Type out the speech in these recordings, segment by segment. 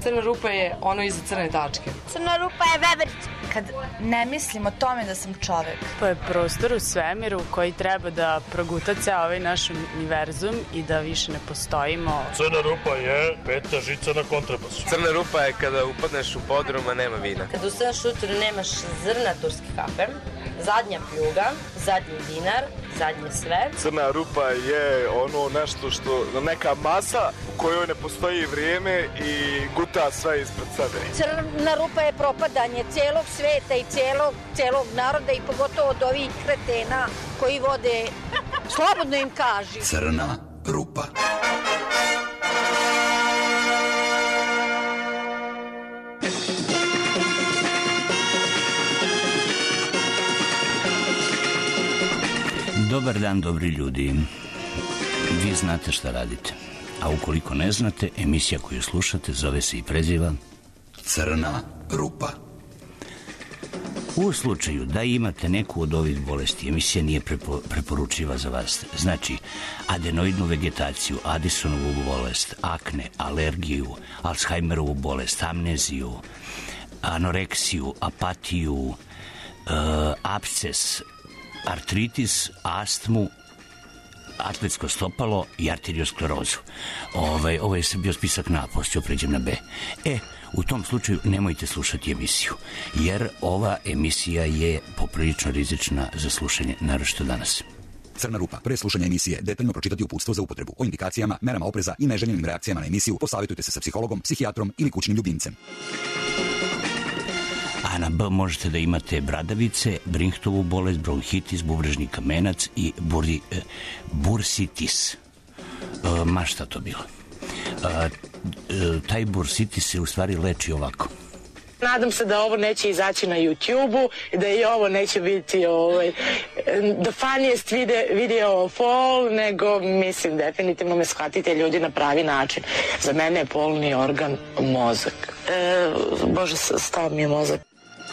Crna rupa je ono iza crne tačke. Crna rupa je veverica. Kad ne mislim o tome da sam čovek. To je prostor u svemiru koji treba da proguta ceo ovaj naš univerzum i da više ne postojimo. Crna rupa je peta žica na kontrabasu. Crna rupa je kada upadneš u podrum, a nema vina. Kad ustaneš ujutru nemaš zrna turski kafe, zadnja pljuga, zadnji dinar, zadnje sve. Crna rupa je ono nešto što, neka masa u kojoj ne postoji vrijeme i guta sve ispred sebe. Crna rupa je propadanje celog sveta i celog naroda i pogotovo od ovih kretena koji vode, slobodno im kaži. Crna rupa. Dobar dan, dobri ljudi. Vi znate šta radite. A ukoliko ne znate, emisija koju slušate zove se i preziva Crna rupa. U slučaju da imate neku od ovih bolesti, emisija nije preporučiva za vas. Znači, adenoidnu vegetaciju, Addisonovu bolest, akne, alergiju, Alzheimerovu bolest, amneziju, anoreksiju, apatiju, apsces, artritis, astmu, atletsko stopalo i arteriosklerozu. Ovo je bio spisak na, poslije pređem na B. U tom slučaju nemojte slušati emisiju, jer ova emisija je poprilično rizična za slušanje, naročito danas. Crna rupa. Pre slušanja emisije detaljno pročitati uputstvo za upotrebu. O indikacijama, merama opreza i neželjenim reakcijama na emisiju posavjetujte se sa psihologom, psihijatrom ili kućnim ljubimcem. A na B možete da imate bradavice, Brinchtovu bolest, bronhitis, bubrežni kamenac i bursitis. Ma šta to bilo? Taj bursitis se u stvari leči ovako. Nadam se da ovo neće izaći na YouTube-u i da i ovo neće biti the funniest video of all, nego mislim definitivno me shvatite ljudi na pravi način. Za mene je polni organ mozak. Bože, stao mi je mozak.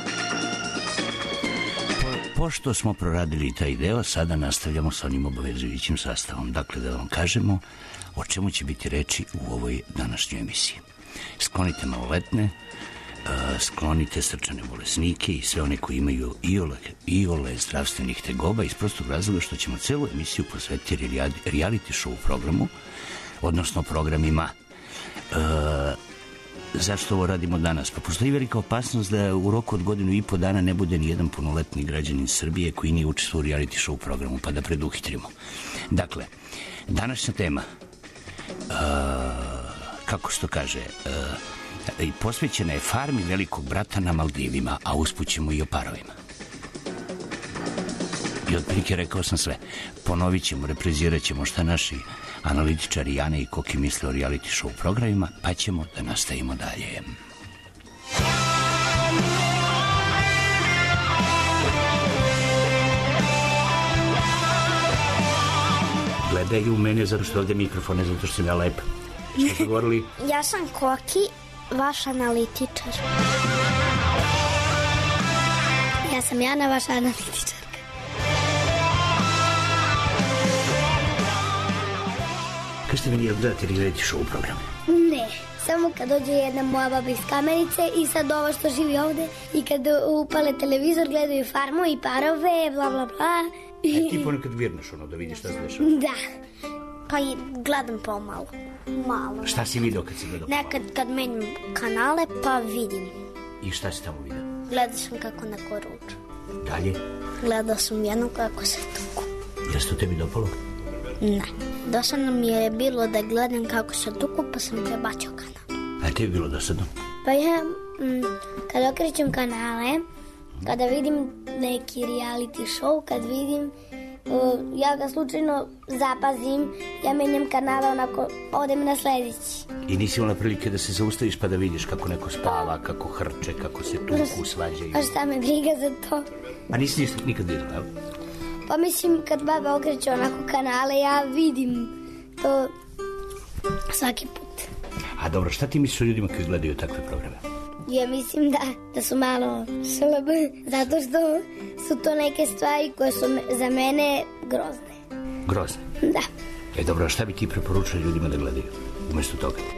Pošto smo proradili taj deo, sada nastavljamo sa onim obavezujućim sastavom. Dakle, da vam kažemo o čemu će biti reči u ovoj današnjoj emisiji. Sklonite maloletne, sklonite srčane bolesnike i sve one koji imaju iole zdravstvenih tegoba iz prostog razloga što ćemo celu emisiju posvetiti reality show programu, odnosno programima. Zašto ovo radimo danas? Pa postoji velika opasnost da u roku od 1.5 godina ne bude ni jedan punoletni građanin Srbije koji nije učestvovao u reality show programu, pa da preduhitrimo. Dakle, današnja tema, kako se to kaže, posvećena je farmi velikog brata na Maldivima, a usput ćemo i o parovima. I otprilike rekao sam sve. Ponovit ćemo, reprizirat ćemo šta naši analitičari Jane i Koki misle o reality show programima, pa ćemo da nastavimo dalje. Gledaju u mene zato što ovdje mikrofon, ne zato što sam ja lepa. Što ste govorili? Ja sam Koki, vaš analitičar. Ja sam Jana, vaša analitičarka. Kažete meni, jel gledate reality show programe? Ne, samo kad dođe jedna moja baba iz Kamenice i sad ovo što živi ovde i kad upale televizor gledaju Farmu i Parove, bla bla bla. Ti ponekad virneš ono da vidiš šta se dešava? Da, pa i gledam pomalo. Malo. Šta si vidio kad si gledao? Nekad kad menjam kanale pa vidim. I šta si tamo vidio? Gledao sam kako neko ruča. Dalje? Gledao sam jedno kako se tuku. Jel se to tebi dopalo? Ne. Dosadno mi je bilo da gledam kako se tuku, pa sam prebačao kanal. A tebi bilo dosadno? Pa ja, kad okrećem kanale, kada vidim neki reality show, kad vidim, ja ga slučajno zapazim, ja menjam kanale, onako, odem na sledeći. I nisi imala prilike da se zaustaviš pa da vidiš kako neko spava, kako hrče, kako se tuku, svađaju? A šta me briga za to? A nisi nikad vidjela, jel? Pa mislim, kad baba okreće onako kanale, ja vidim to svaki put. A dobro, šta ti misliš o ljudima koji gledaju takve programe? Ja mislim da su malo slabe, zato što su to neke stvari koje su za mene grozne. Grozne? Da. Dobro, a šta bi ti preporučila ljudima da gledaju umjesto toga?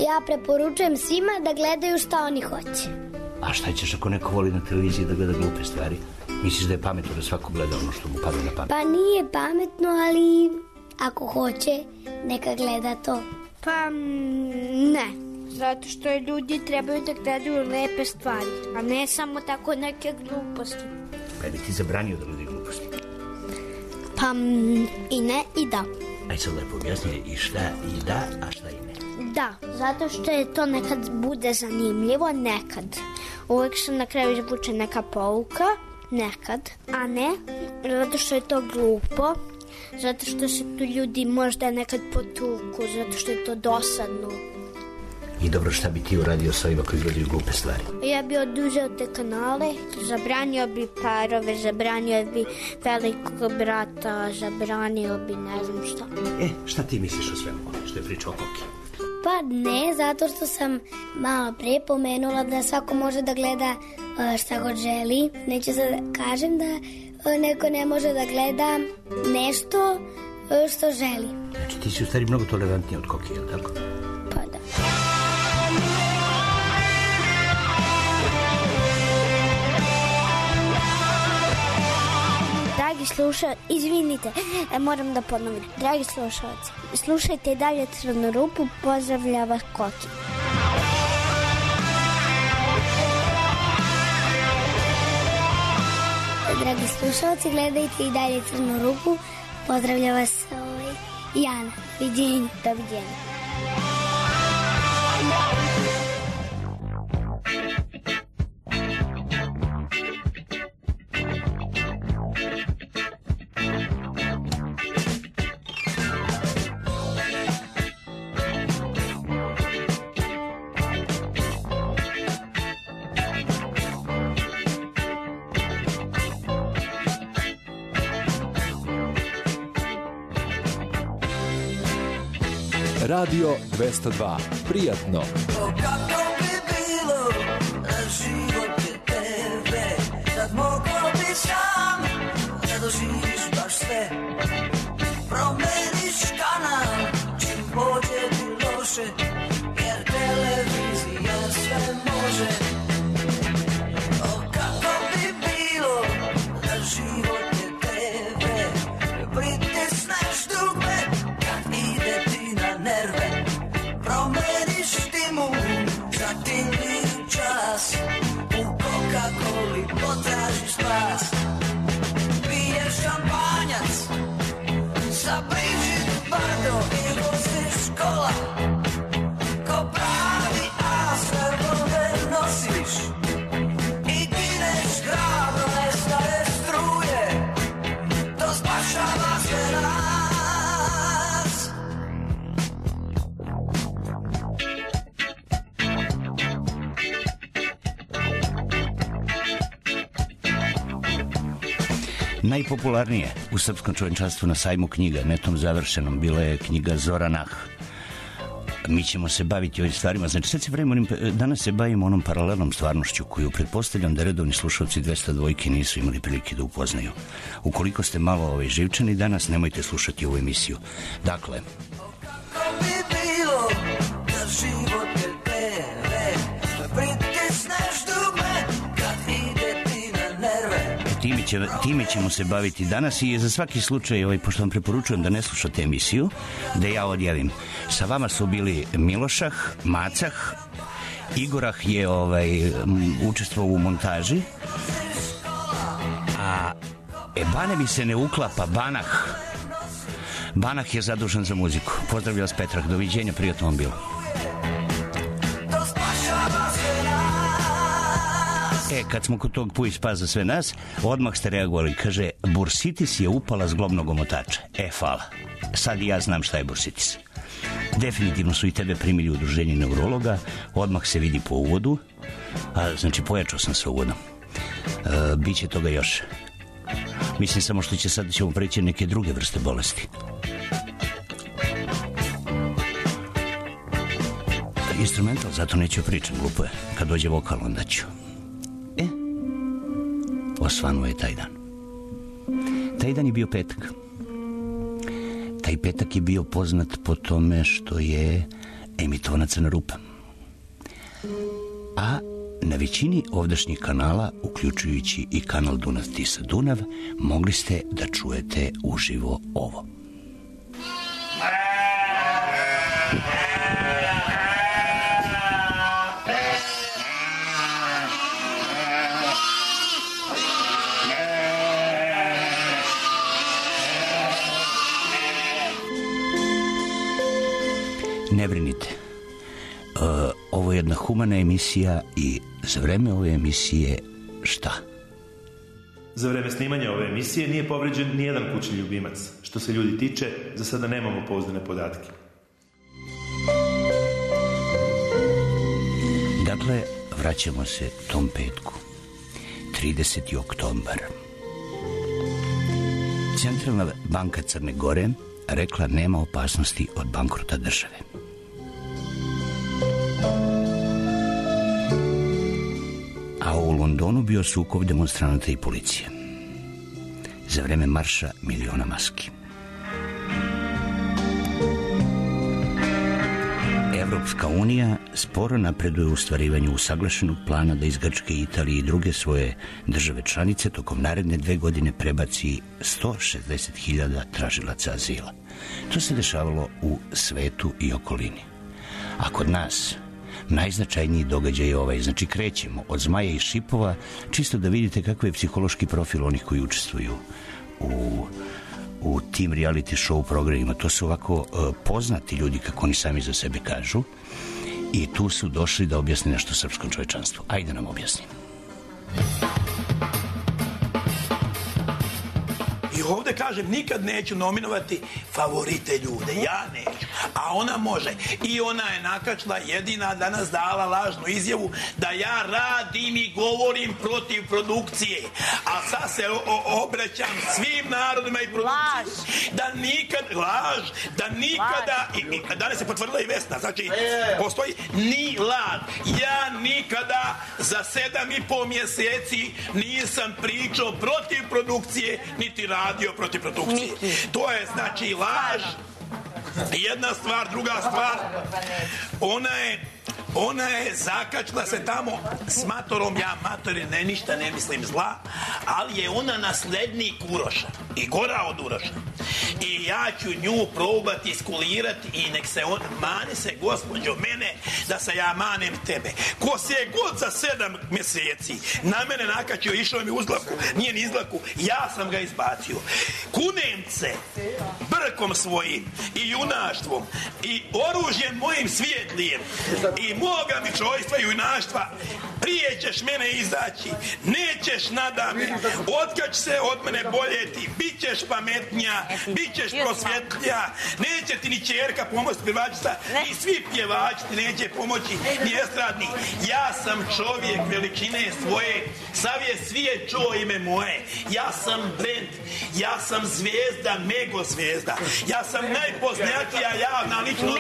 Ja preporučujem svima da gledaju šta oni hoće. A šta ćeš ako neko voli na televiziji da gleda glupe stvari? Misliš da je pametno da svako gleda ono što mu pada na pamet? Pa nije pametno, ali ako hoće, neka gleda to. Pa ne, zato što ljudi trebaju da gledaju lepe stvari, a ne samo tako neke gluposti. Pa bi ti zabranio da gleda gluposti? Pa i ne i da. Aj sad lepo objasni i šta i da, a šta i ne. Da, zato što je to nekad bude zanimljivo, nekad. Uvijek se na kraju izvuče neka pouka, nekad, a ne zato što je to glupo, zato što se tu ljudi možda nekad potuku, zato što je to dosadno. I dobro, šta bi ti uradio sa ovima koji gledaju glupe stvari? Ja bi oduzeo te kanale, zabranio bi parove, zabranio bi Velikog brata, zabranio bi ne znam šta. Šta ti misliš o svemu ovome što je priča o Koki? Pa ne, zato što sam malo pre pomenula da svako može da gleda šta god želi. Neću sad kažem da neko ne može da gleda nešto što želi. Znači ti si u stvari mnogo tolerantniji od Koki, je li tako? Pa da. Dragi slušalci, izvinite, moram da ponovim. Dragi slušalci, slušajte i dalje Crnu rupu, pozdravlja vas Koki. Dragi slušalci, gledajte i dalje Crnu rupu, pozdravlja vas Jana. Doviđenja. Doviđenja. Radio 202. Prijatno. Kako bi bilo da život je tebe, da mogao bi sam da doživiš baš sve. Promeniš kanal, čim pođe ti loše, jer televizija sve može. Kako bi bilo da život je tebe, pritisneš dugme kad ide ti na nerve, promeniš stimu, zatim i čas, u Coca-Coli potražiš spas. Piješ šampanjac sa Brigitte Bardot i voziš kola, ko pravi as revolver nosiš i gineš hrabro nestale struje, to spašava sve nas. Najpopularnije u srpskom čovječanstvu na sajmu knjiga, netom završenom, bila je knjiga Zora Nah. Mi ćemo se baviti ovim stvarima. Znači, sad se danas se bavimo onom paralelnom stvarnošću koju pretpostavljam da redovni slušalci 202 nisu imali prilike da upoznaju. Ukoliko ste malo živčani danas, nemojte slušati ovu emisiju. Dakle, Kako bi bilo da život je tebe, pritisneš dugme kad ide ti na nerve. time ćemo se baviti danas i za svaki slučaj, pošto vam preporučujem da ne slušate emisiju, da ja odjavim. Sa vama su bili Milošah, Macah, Igorah je učestvovao u montaži, a Bane mi se ne uklapa, Banah je zadužen za muziku. Pozdravlja vas Petrah, doviđenja, prijatno vam bilo. Kad smo kod tog puj spas za sve nas, odmah ste reagovali. Kaže, bursitis je upala zglobnog omotača. Hvala. Sad i ja znam šta je bursitis. Definitivno su i tebe primili u udruženje neurologa. Odmah se vidi po uvodu. Znači, pojačao sam se uvodom. Biće toga još. Mislim samo što sad ćemo preći neke druge vrste bolesti. Instrumental, zato neću pričam, glupo je. Kad dođe vokal, onda ću. Osvanuo je taj dan. Taj dan je bio petak. Taj petak je bio poznat po tome što je emitovana Crna rupa. A na većini ovdašnjih kanala, uključujući i kanal Dunav-Tisa-Dunav, mogli ste da čujete uživo ovo. Ne brinite, ovo je jedna humana emisija i za vreme ove emisije šta? Za vreme snimanja ove emisije nije povređen nijedan kućni ljubimac. Što se ljudi tiče, za sada nemamo pouzdane podatke. Dakle, vraćamo se tom petku. 30. oktobar. Centralna banka Crne Gore rekla nema opasnosti od bankrota države. A u Londonu bio sukob demonstranata i policije. Za vreme marša miliona maski. Evropska unija sporo napreduje u ostvarivanju usaglašenog plana da iz Grčke, Italije i druge svoje države članice tokom naredne 2 godine prebaci 160.000 tražilaca azila. To se dešavalo u svetu i okolini. A kod nas najznačajniji događaj je ovaj. Znači krećemo od zmaja i šipova, čisto da vidite kakav je psihološki profil onih koji učestvuju u tim reality show programima. To su ovako poznati ljudi, kako oni sami za sebe kažu, i tu su došli da objasne nešto srpskom čovečanstvu. Ajde nam objasni. I ovde kažem, nikad neću nominovati favorite ljude, ja neću, a ona može. I ona je nakačila, jedina danas dala lažnu izjavu da ja radim i govorim protiv produkcije, a sad se obraćam svim narodima i produkciji. Da nikad, laž, da nikada, i danas se potvrdila i Vesna, znači postoji ni laž. Ja nikada za 7,5 mjeseci nisam pričao protiv produkcije, niti radio protiv produkcije. To je znači laž. Jedna stvar, druga stvar, ona je zakačila se tamo s Matorom, ja Matore ništa ne mislim zla, ali je ona naslednik Uroša i gora od Uroša. I ja ću nju probati iskulirati i nek se on mane se, gospođo, mene da se ja manem tebe. Ko se je god za 7 mjeseci na mene nakačio, išao mi uzlaku, nije ni izlaku, ja sam ga izbacio. Kunem se brkom svojim i junaštvom i oružjem mojim svijetlijem i moga mi čojstva i junaštva, prije ćeš mene izaći, nećeš nadame, otkad se od mene boljeti, bit ćeš pametnija, bit ćeš prosvjetlija, neće ti ni čerka pomoći pjevačica, ni svi pjevači ti neće pomoći, ni estradni. Ja sam čovjek veličine svoje, sav je svijet čuo ime moje, ja sam brend, ja sam zvijezda, mego zvijezda, ja sam najpoznatija javna ličnost.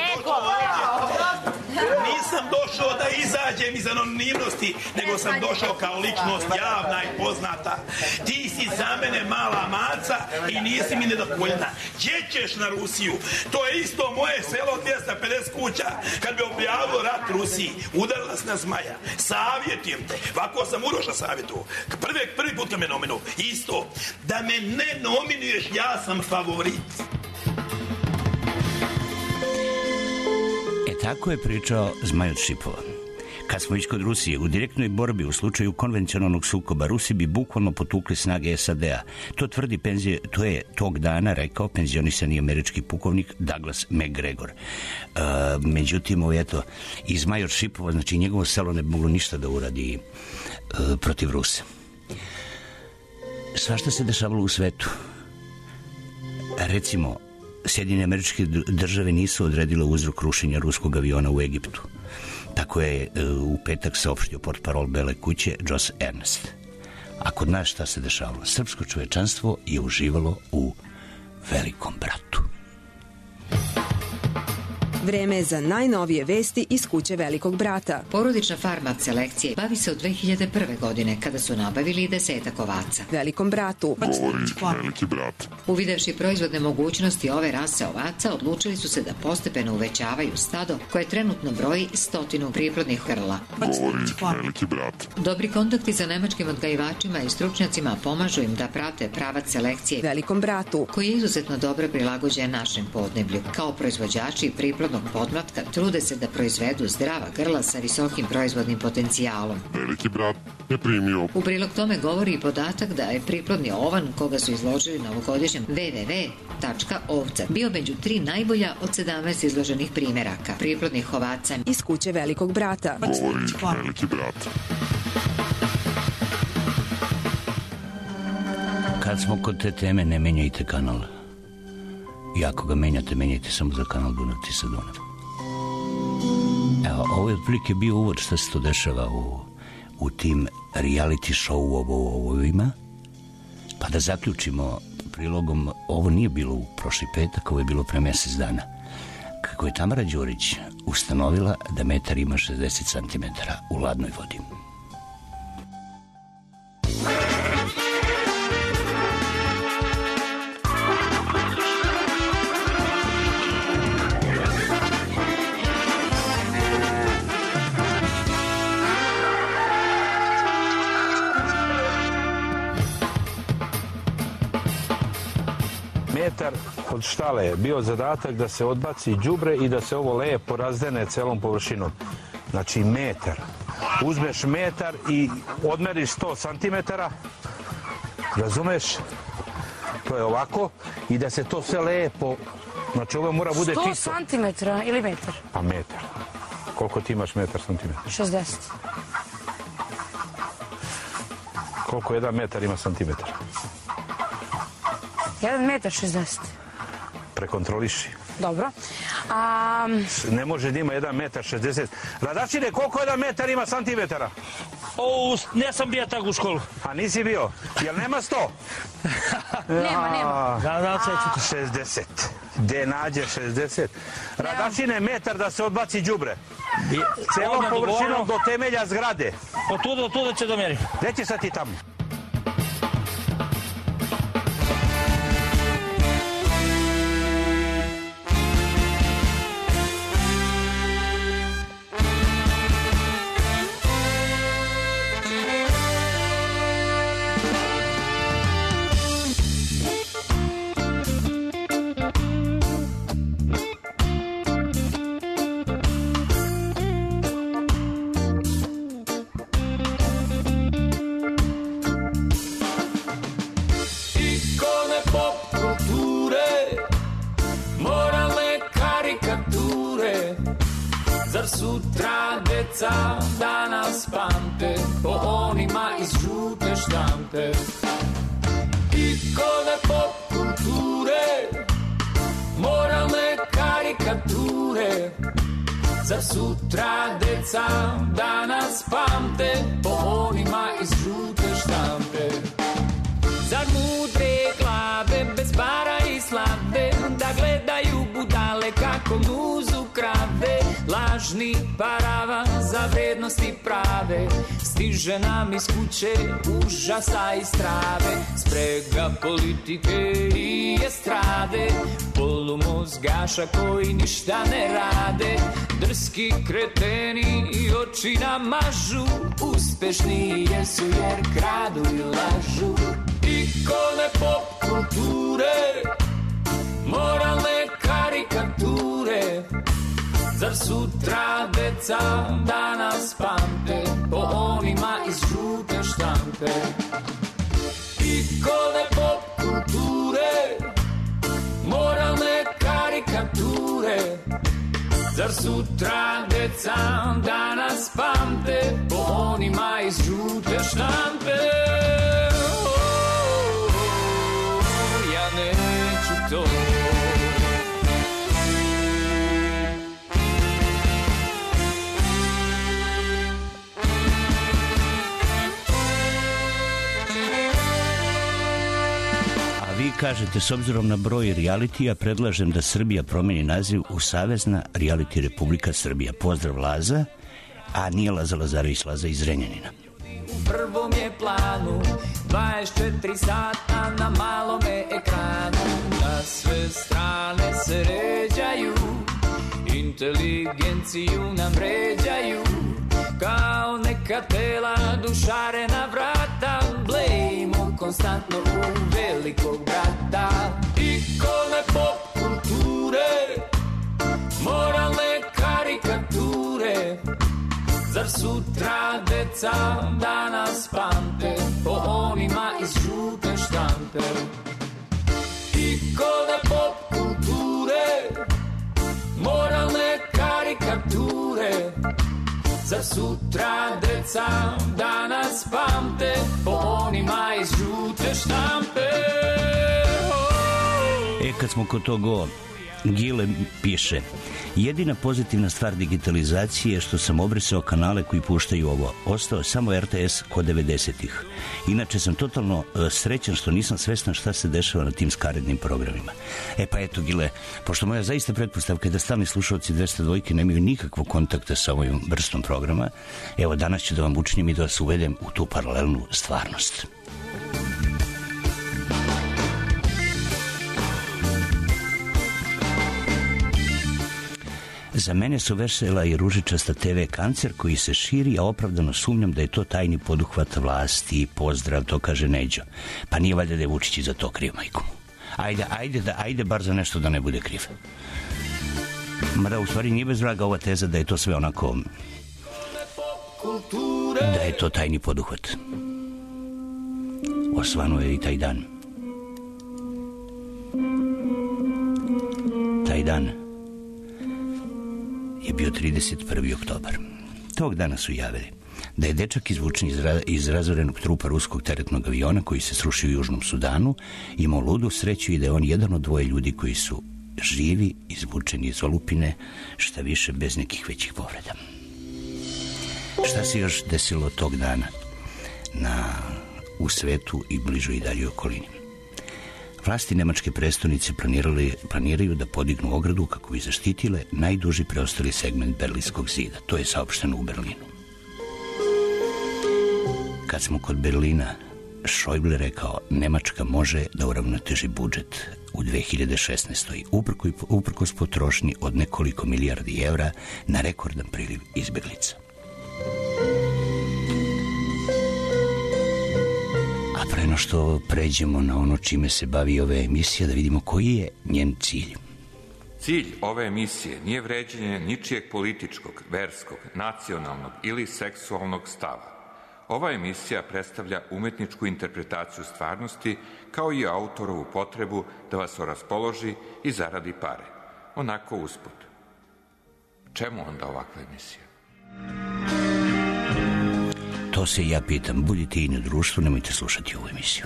Nisam došao da izađem iz anonimnosti, nego sam došao kao ličnost javna i poznata. Ti si za mene mala maca i nisi mi nedovoljna. Gdje ćeš na Rusiju? To je isto moje selo, 250 kuća. Kad bi objavilo rat Rusiji, udarila se na zmaja. Savjetujem te. Ovako sam Uroša savjetuo. Prvi put kad me nominuo. Isto. Da me ne nominuješ, ja sam favorit. Tako je pričao Zmaj od Šipova. Kad smo već kod Rusije, u direktnoj borbi u slučaju konvencionalnog sukoba, Rusi bi bukvalno potukli snage SAD-a. To tvrdi to je tog dana rekao penzionisani američki pukovnik Douglas McGregor. Međutim, i Zmaj od Šipova, znači njegovo selo ne bi moglo ništa da uradi protiv Rusa. Svašta se dešavalo u svetu. Recimo, Sjedinjene Američke Države nisu odredile uzrok rušenja ruskog aviona u Egiptu. Tako je u petak saopštio portparol Bele kuće Josh Earnest. A kod nas šta se dešavalo? Srpsko čovečanstvo je uživalo u velikom bratu. Vreme je za najnovije vesti iz kuće Velikog brata. Porodična farma selekcije bavi se od 2001. godine kada su nabavili 10 ovaca. Velikom bratu. Veliki brat. Uvidevši proizvodne mogućnosti ove rase ovaca, odlučili su se da postepeno uvećavaju stado koje trenutno broji 100 priplodnih grla. Veliki brat. Dobri kontakti sa nemačkim odgajivačima i stručnjacima pomažu im da prate pravac selekcije Velikom bratu, koji je izuzetno dobro prilagođen našem podneblju. Kao proizvođači priplodnog podmlatka trude se da proizvedu zdrava grla sa visokim proizvodnim potencijalom. Veliki brat je primio. U prilog tome govori i podatak da je priplodni ovan koga su izložili na ovogodišnjem www.ovca bio među 3 najbolja od 17 izloženih primeraka priplodnih ovaca iz kuće Velikog brata. Veliki brat. Kad smo kod te teme, ne menjajte kanal. I ako ga menjate, menjajte samo za kanal Dunav Tisa Dunav. Evo, ovo je otprilike bio uvod šta se to dešava u tim reality show-ovima. Pa da zaključimo prilogom, ovo nije bilo u prošli petak, ovo je bilo pre mjesec dana. Kako je Tamara Đurić ustanovila da metar ima 60 cm u ladnoj vodi. Metar od štale je bio zadatak da se odbaci đubre i da se ovo lepo razdene celom površinom. Znači metar. Uzmeš metar i odmeriš 100 cm, razumeš? To je ovako i da se to sve lepo, znači ovo mora bude čisto. 100 cm ili metar? Pa metar. Koliko ti imaš metar centimetra? 60. Koliko jedan metar ima centimetar? 1 metar 60. Prekontroliši. Dobro. Ne može da ima 1 metar 60. Radačine, koliko 1 metar ima santimetara? Ne sam bio tako u školu. A nisi bio? Jel nema 100? Nema. 60. Gde nađe 60? Radačine, metar da se odbaci đubre. Celom površinom do temelja zgrade. Od tuda će domjeri. Gde će sad ti tamo? Sutra deca danas pamte po onima iz žute štampe. Ikone pop kulture, moralne karikature. Zar sutra deca danas pamte po onima iz žute štampe. Zar mudre glave bez para i slave da gledaju budale kako muzu krave. Lažni paravan za vrednosti prave stiže nam iz kuće užasa i strave. Sprega politike i estrade, polumozgaša koji ništa ne rade. Drski kreteni i oči nam mažu, uspešni jesu jer kradu i lažu. Ikone pop kulture, moralne karikature. Zar sutra deca danas pamte po onima iz žute štampe. Ikone pop kulture, moralne karikature. Zar sutra deca danas pamte po onima iz žute štampe. Ja neću to. kažete, s obzirom na broj realitija, predlažem da Srbija promeni naziv u Savezna reality Republika Srbija. Pozdrav Laza, a nije Laza Lazarević, Laza iz Renjanina. U prvom je planu 24 sata na malome ekranu, na sve strane se ređaju, inteligenciju nam ređaju, kao neka tela dušarena vrata, blejimo konstantno u velikog brata. Ikone pop kulture, moralne karikature, zar sutra deca danas pamte po onima iz žute štampe. Ikone pop kulture, moralne karikature, zar sutra deca danas pamte po onima iz žute štampe. Kad smo kod toga, Gile piše: jedina pozitivna stvar digitalizacije je što sam obrisao kanale koji puštaju ovo. Ostao samo RTS kod 90-ih. Inače sam totalno srećan što nisam svestan šta se dešava na tim skarednim programima. Pa eto, Gile, pošto moja zaista pretpostavka je da stalni slušalci 202 nemaju nikakvog kontakta sa ovim vrstom programa, evo danas ću da vam učinim i da vas uvedem u tu paralelnu stvarnost. Za mene su vesela i ružičasta TV kancer koji se širi, a opravdano sumnjam da je to tajni poduhvat vlasti. Pozdrav, to kaže Neđo. Pa nije valjda da je Vučić za to kriv, majko. Ajde bar za nešto da ne bude kriv. Mada u stvari nije bez vraga ova teza da je to sve onako, da je to tajni poduhvat. Osvanuo je i taj dan. Taj dan je bio 31. oktobar. Tog dana su javili da je dečak izvučen iz razorenog trupa ruskog teretnog aviona koji se srušio u Južnom Sudanu, imao ludu sreću i da je on jedan od dvoje ljudi koji su živi izvučeni iz olupine, šta više bez nekih većih povreda. Šta se još desilo tog dana u svetu i bližoj i daljoj okolini? Vlasti nemačke prestonice planiraju da podignu ogradu kako bi zaštitile najduži preostali segment Berlinskog zida. To je saopšteno u Berlinu. Kad smo kod Berlina, Schäuble rekao: Nemačka može da uravnoteži budžet u 2016. uprkos potrošnji od nekoliko milijardi evra na rekordan priliv izbjeglica. A pre no što pređemo na ono čime se bavi ova emisija, da vidimo koji je njen cilj. Cilj ove emisije nije vređenje ničijeg političkog, verskog, nacionalnog ili seksualnog stava. Ova emisija predstavlja umetničku interpretaciju stvarnosti kao i autorovu potrebu da vas raspoloži i zaradi pare. Onako usput. Čemu onda ovakva emisija? To se i ja pitam. Budite i na društvu, nemojte slušati ovu emisiju.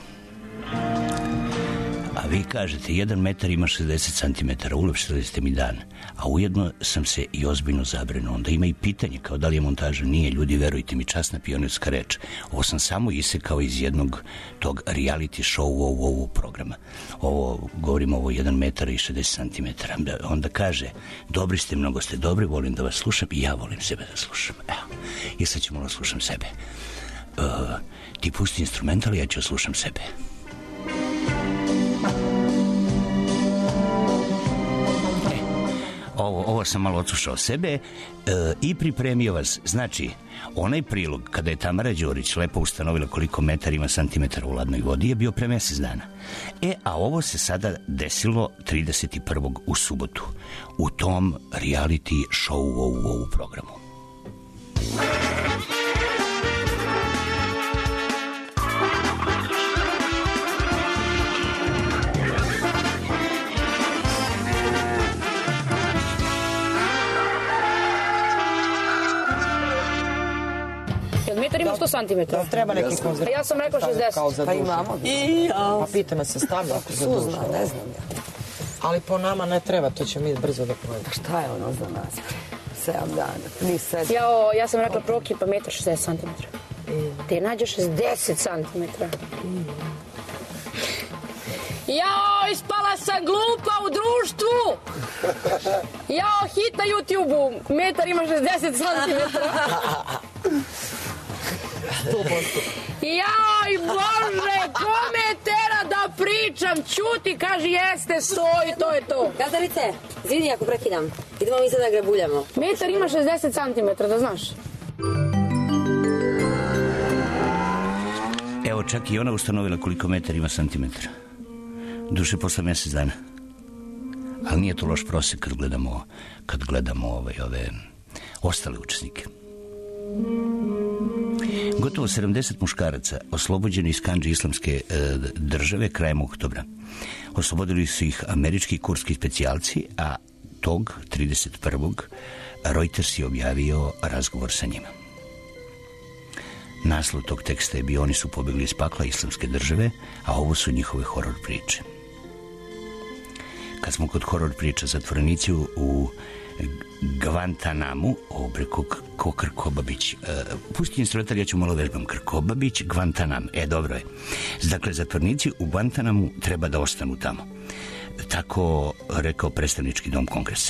A vi kažete, 1 metar ima 60 cm, ulepšali ste mi dan, a ujedno sam se i ozbiljno zabrinuo. Onda ima i pitanje, kao da li je montaža. Nije, ljudi, verujte mi, časna pionirska reč. Ovo sam samo isekao iz jednog tog reality show programa. Govorimo ovo 1 metar i 60 cm. Onda kaže: dobri ste, mnogo ste dobri, volim da vas slušam i ja volim sebe da slušam. Evo, i sad ću malo slušam sebe. Ti pusti instrumental, ja ću slušam sebe. Ovo sam malo odslušao sebe i pripremio vas. Znači, onaj prilog kada je Tamara Đurić lepo ustanovila koliko metar ima santimetara u ladnoj vodi je bio pre mjesec dana. A ovo se sada desilo 31. u subotu u tom reality show programu. Metar ima 100 centimetara. Treba neki konzerv. Ja sam rekao 60. Pa imamo. Pa pita me se stavlja ako se duže. Ne znam ja. Ali po nama ne treba, to ćemo mi brzo da pojedemo. Pa šta je ono za nas? 7 dana. Ja sam rekla proki pa metar 60 centimetara. Te nađe 60 centimetara. Jao, ispala sam glupa u društvu. Jao, hit na YouTube-u. Metar ima 60 cm. Jaj, Bože, ko me tera da pričam? Ćuti, kaži jeste, stoji, to je to. Gazdarice, izvini ako prekidam. Idemo mi sad da grebuljamo. Metar ima 60 cm, da znaš. Evo, čak i ona ustanovila koliko metar ima santimetra. Duše posle mjesec dana. Ali nije to loš prosek kad gledamo ove ostale učesnike. Gotovo 70 muškaraca oslobođeni iz kandže islamske države krajem oktobra. Oslobodili su ih američki kurski specijalci, a tog 31. Reuters je objavio razgovor sa njima. Naslov tog teksta je bio Oni su pobjegli iz pakla islamske države, a ovo su njihove horor priče. Kad smo kod horor priča, zatvorenici u Guantanamu, ko Krkobabić. Pusti instrumentar, ja ću malo vežbam. Krkobabić, Guantanam. Dobro je. Dakle, zatvornici u Guantanamu treba da ostanu tamo. Tako rekao predstavnički dom Kongresa.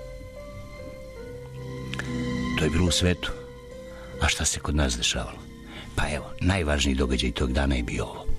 To je bilo u svetu. A šta se kod nas dešavalo? Pa evo, najvažniji događaj tog dana je bio ovo.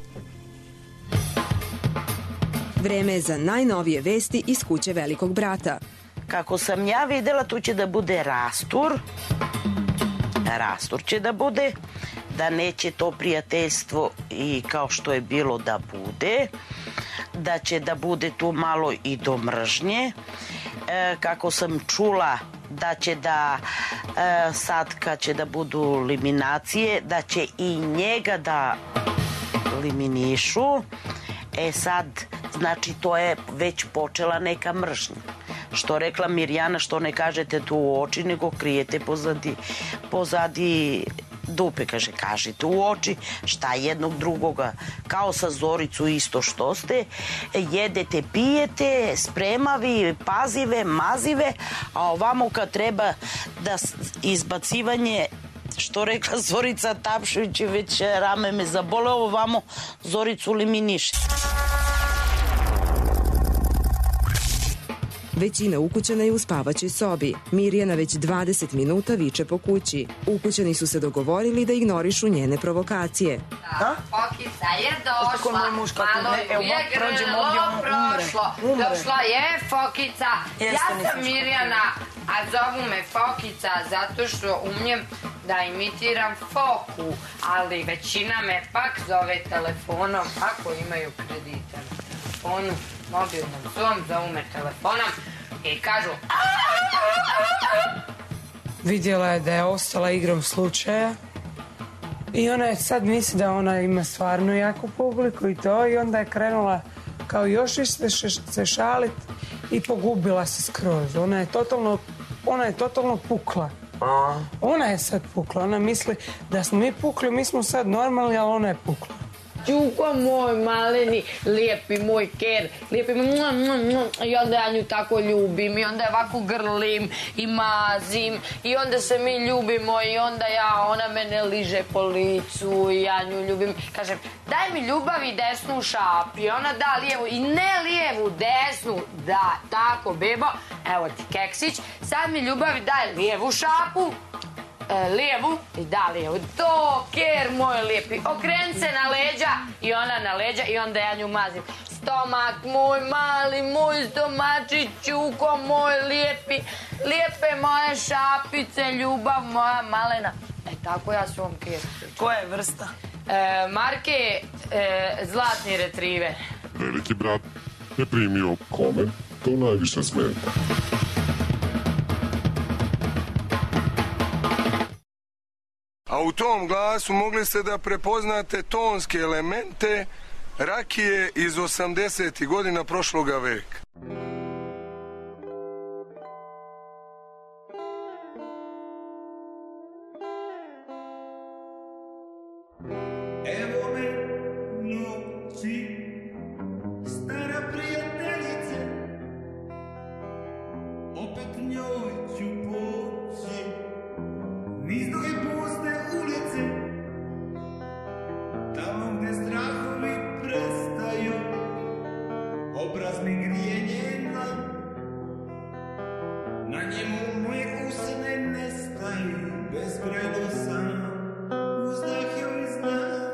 Vreme je za najnovije vesti iz kuće Velikog brata. Kako sam ja videla, tu će da bude rastur. Rastur će da bude, da neće to prijateljstvo i kao što je bilo da bude, da će da bude tu malo i do mržnje. Kako sam čula da će da sad kad će da budu eliminacije, da će i njega da eliminišu. Sad, znači to je već počela neka mržnja. Što rekla Mirjana, što ne kažete tu u oči, nego krijete pozadi dupe, kažete u oči, šta jednog drugoga, kao sa Zoricu isto što ste, jedete, pijete, spremavi, pazive, mazive, a ovamo kad treba da izbacivanje, što rekla Zorica Tapšević, već rame me zabole, ovamo Zoricu eliminiše. Većina ukućana je u spavaćoj sobi. Mirjana već 20 minuta viče po kući. Ukućani su se dogovorili da ignorišu njene provokacije. Fokica je došla, malo je grlo prošlo. Došla je Fokica, ja sam Mirjana, a zovu me Fokica zato što umjem da imitiram Foku, ali većina me pak zove telefonom ako imaju kredite na telefonu, mobilnom svom, zovu me telefonom i kažu vidjela je da je ostala igrom slučaja i ona je sad misli da ona ima stvarno jaku publiku i to, i onda je krenula kao još se šalit i pogubila se skroz. Ona je totalno pukla. Ona je sad pukla, ona misli da smo mi pukli, mi smo sad normalni, ali ona je pukla. Čuko moj maleni, lijepi moj ker, lijepi moj, i onda ja nju tako ljubim i onda je ovako grlim i mazim i onda se mi ljubimo i onda ona mene liže po licu i ja nju ljubim. Kažem, daj mi ljubav i desnu šapu i ona da lijevu i ne lijevu, desnu, da, tako bebo, evo ti keksić, sad mi ljubav i daj lijevu šapu, lijevu i da lijevu, to ker moj lijepi, okren se na leđa i ona na leđa i onda ja nju mazim, stomak moj mali, moj stomačiću, ko moj lijepi, lijepe moje šapice, ljubav moja malena. Tako ja svom keru. Koja je vrsta? Marke Zlatni retriver. Veliki brat je primio kome to najviše smeta. A u tom glasu mogli ste da prepoznate tonske elemente rakije iz 80. godina prošloga veka. Evo me noći, stara prijateljice, opet njoj ću poći, niz duge puste ulice, tamo gde strahovi prestaju, Na njemu moje usne nestaju, bezbrojno sam, uzdah joj znam.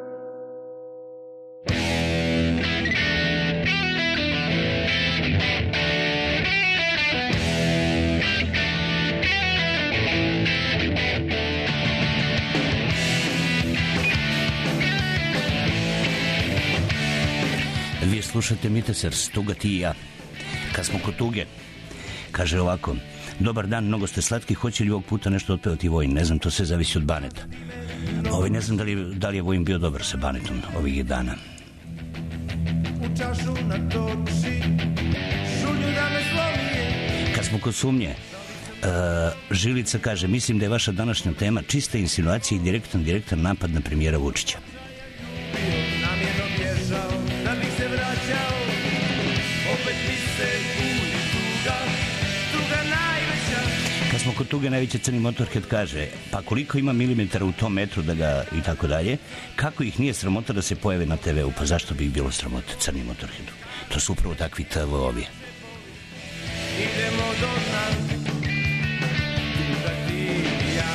Vi slušate Mitesers, Tuga ti i ja. Kad smo kod tuge, kaže ovako: dobar dan, mnogo ste slatki, hoće li ovog puta nešto otpevati Vojin? Ne znam, to sve zavisi od Baneta. Ne znam da li je Vojin bio dobar sa Banetom ovih dana. U čašu natoči, šulju da me slomi. Kad smo kod sumnje, Žilica kaže: mislim da je vaša današnja tema čista insinuacija i direktan napad na premijera Vučića. Namjerno bježao, da bih se vraćao, opet mi se budi tuga najveća. Kad smo kod tuge, najveći Crni Motorhead kaže: pa koliko ima milimetara u tom metru da ga i tako dalje, kako ih nije sramota da se pojave na TV-u? Pa zašto bi ih bilo sramota Crni Motorheadu? To su upravo takvi TV-ovi. Idemo do dna, tuga ti i ja.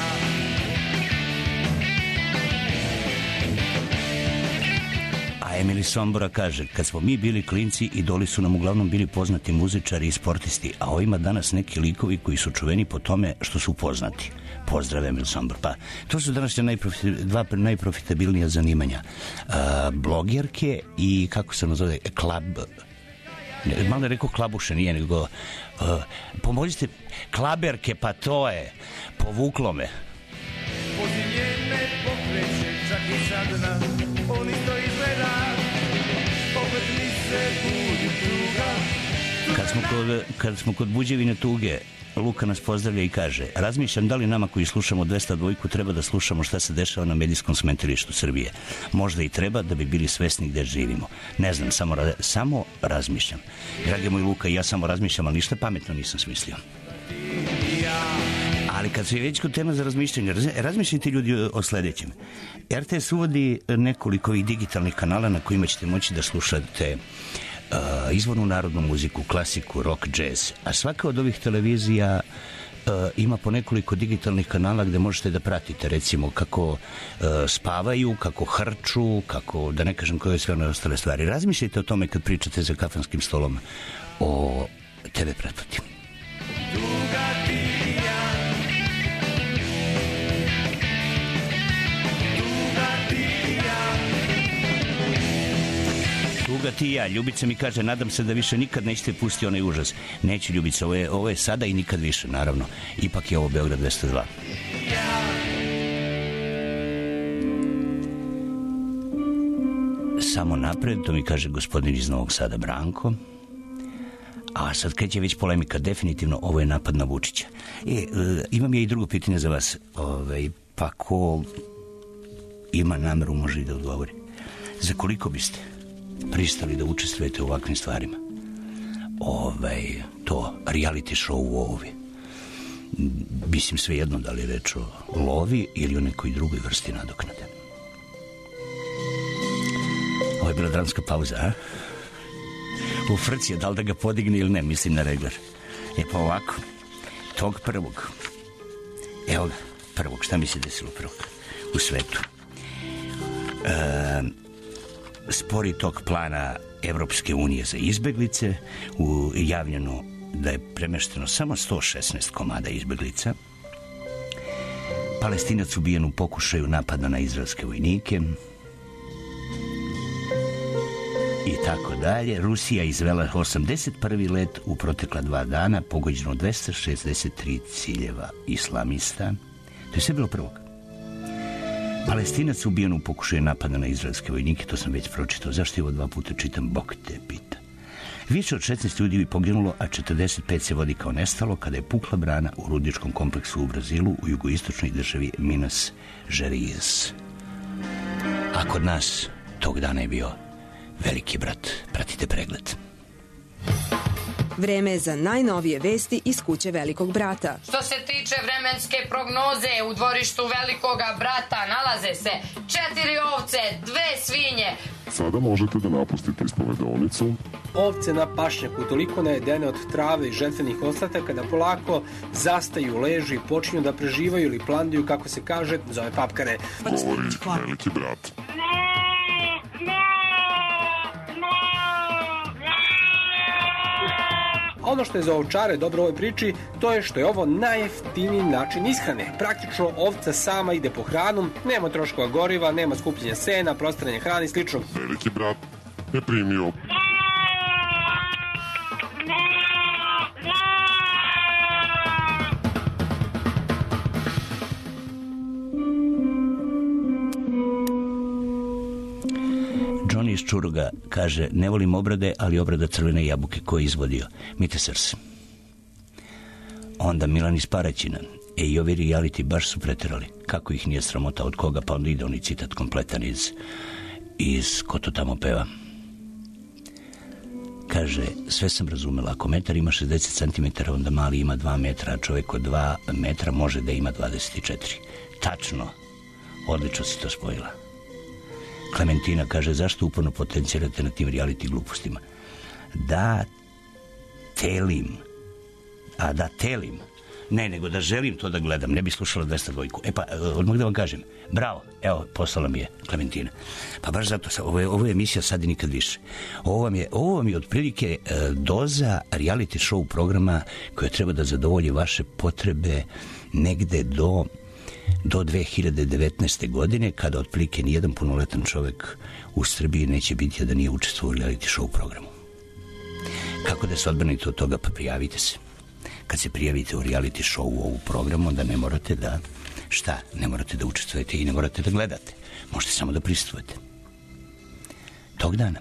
A Emily Sombora kaže: kad smo mi bili klinci, idoli su nam uglavnom bili poznati muzičari i sportisti, a ovima danas neki likovi koji su čuveni po tome što su poznati. Pozdrav, Emily Sombor. Pa, to su današnje dva najprofitabilnija zanimanja. Blogerke i, kako se nazove, malo je rekao klabuše, nije nego pomožite, klaberke, pa to je, povuklo me. Pozinje me pokreće, čak i sad na on isto izgleda, opet mi se budi tuga. Kad smo kod buđevine tuge, Luka nas pozdravlja i kaže: razmišljam da li nama koji slušamo 202 treba da slušamo šta se dešava na medijskom smetlištu Srbije. Možda i treba, da bi bili svesni gde živimo. Ne znam, samo razmišljam. Dragi moj Luka, ja samo razmišljam, ali ništa pametno nisam smislio. Ali kad se je već kod tema za razmišljanje, razmišljajte ljudi o sledećem. RTS uvodi nekoliko ovih digitalnih kanala na kojima ćete moći da slušate izvornu narodnu muziku, klasiku, rock, jazz. A svaka od ovih televizija ima po nekoliko digitalnih kanala gde možete da pratite, recimo, kako spavaju, kako hrču, kako, da ne kažem koje sve one ostale stvari. Razmišljajte o tome kad pričate za kafanskim stolom o TV pretplati. Tuga ti i ja. Ljubica mi kaže: nadam se da više nikad nećete pustiti onaj užas. Neću, Ljubica, ovo je sada i nikad više, naravno. Ipak je ovo Beograd 202. Samo napred, to mi kaže gospodin iz Novog Sada, Branko. A sad kreće već polemika, definitivno ovo je napad na Vučića. Imam ja i drugo pitanje za vas. Pa ko ima nameru može i da odgovori. Za koliko biste pristali da učestvujete u ovakvim stvarima? To reality show u ovi. Mislim svejedno da li je reč o lovi ili o nekoj drugoj vrsti nadoknade. Ovo je bila dramska pauza, a? U frci je, da li da ga podigne ili ne, mislim na regler. Pa ovako, tog prvog, evo ga, prvog, šta mi se desilo prvog u svetu? Spori tog plana Evropske unije za izbeglice, javljeno da je premešteno samo 116 komada izbeglica. Palestinac ubijen u pokušaju napada na izraelske vojnike i tako dalje. Rusija izvela 81. let u protekla 2 dana, pogođeno 263 ciljeva islamista. To je sve bilo prvog. Palestinac ubijen u pokušaju napada na izraelske vojnike, to sam već pročitao. Zašto je ovo 2 puta čitam? Bog te pita. Više od 16 ljudi je poginulo, a 45 se vodi kao nestalo kada je pukla brana u rudničkom kompleksu u Brazilu u jugoistočnoj državi Minas Gerais. A kod nas tog dana je bio veliki brat. Pratite pregled. Vreme je za najnovije vesti iz kuće Velikog brata. Što se tiče vremenske prognoze, u dvorištu Velikoga brata nalaze se 4 ovce, 2 svinje. Sada možete da napustite ispovedonicu. Ovce na pašnjaku toliko najedene od trave i žetvenih ostataka da polako zastaju, ležu i počinju da preživaju ili planduju, kako se kaže, zove papkare. Govori Veliki brat. Ono što je za ovčare dobro u ovoj priči, to je što je ovo najjeftiniji način ishrane. Praktično ovca sama ide po hranu, nema troškova goriva, nema skupljanja sena, prostiranja hrane i slično. Veliki brat je primio. Johnny iz Čuruga kaže, ne volim obrade, ali obrada crvene jabuke. Ko je izvodio? Mite Srs. Onda Milan iz Paraćina. I ovi reality baš su preterali. Kako ih nije sramota, od koga? Pa onda ide oni citat kompletan iz ko to tamo peva. Kaže, sve sam razumela, ako metar ima 60 cm, onda mali ima 2 metra, a čovjek od 2 metra može da ima 24. Tačno. Odlično si to spojila. Klementina kaže, zašto uporno potencirate na tim reality glupostima? Da telim. A da telim. Ne, nego da želim to da gledam. Ne bi slušala 202. E pa, odmah da vam kažem. Bravo. Evo, poslala mi je Klementina. Pa baš zato, ovo je emisija Sad i nikad više. Ovo vam je otprilike doza reality show programa koja treba da zadovolji vaše potrebe negde do 2019. godine, kada otprilike nijedan punoletan čovjek u Srbiji neće biti da nije učestvovao u reality show programu. Kako da se odbranite od toga? Pa prijavite se. Kad se prijavite u reality show u ovu programu, onda ne morate da... Šta? Ne morate da učestvujete i ne morate da gledate. Možete samo da prisustvujete. Tog dana.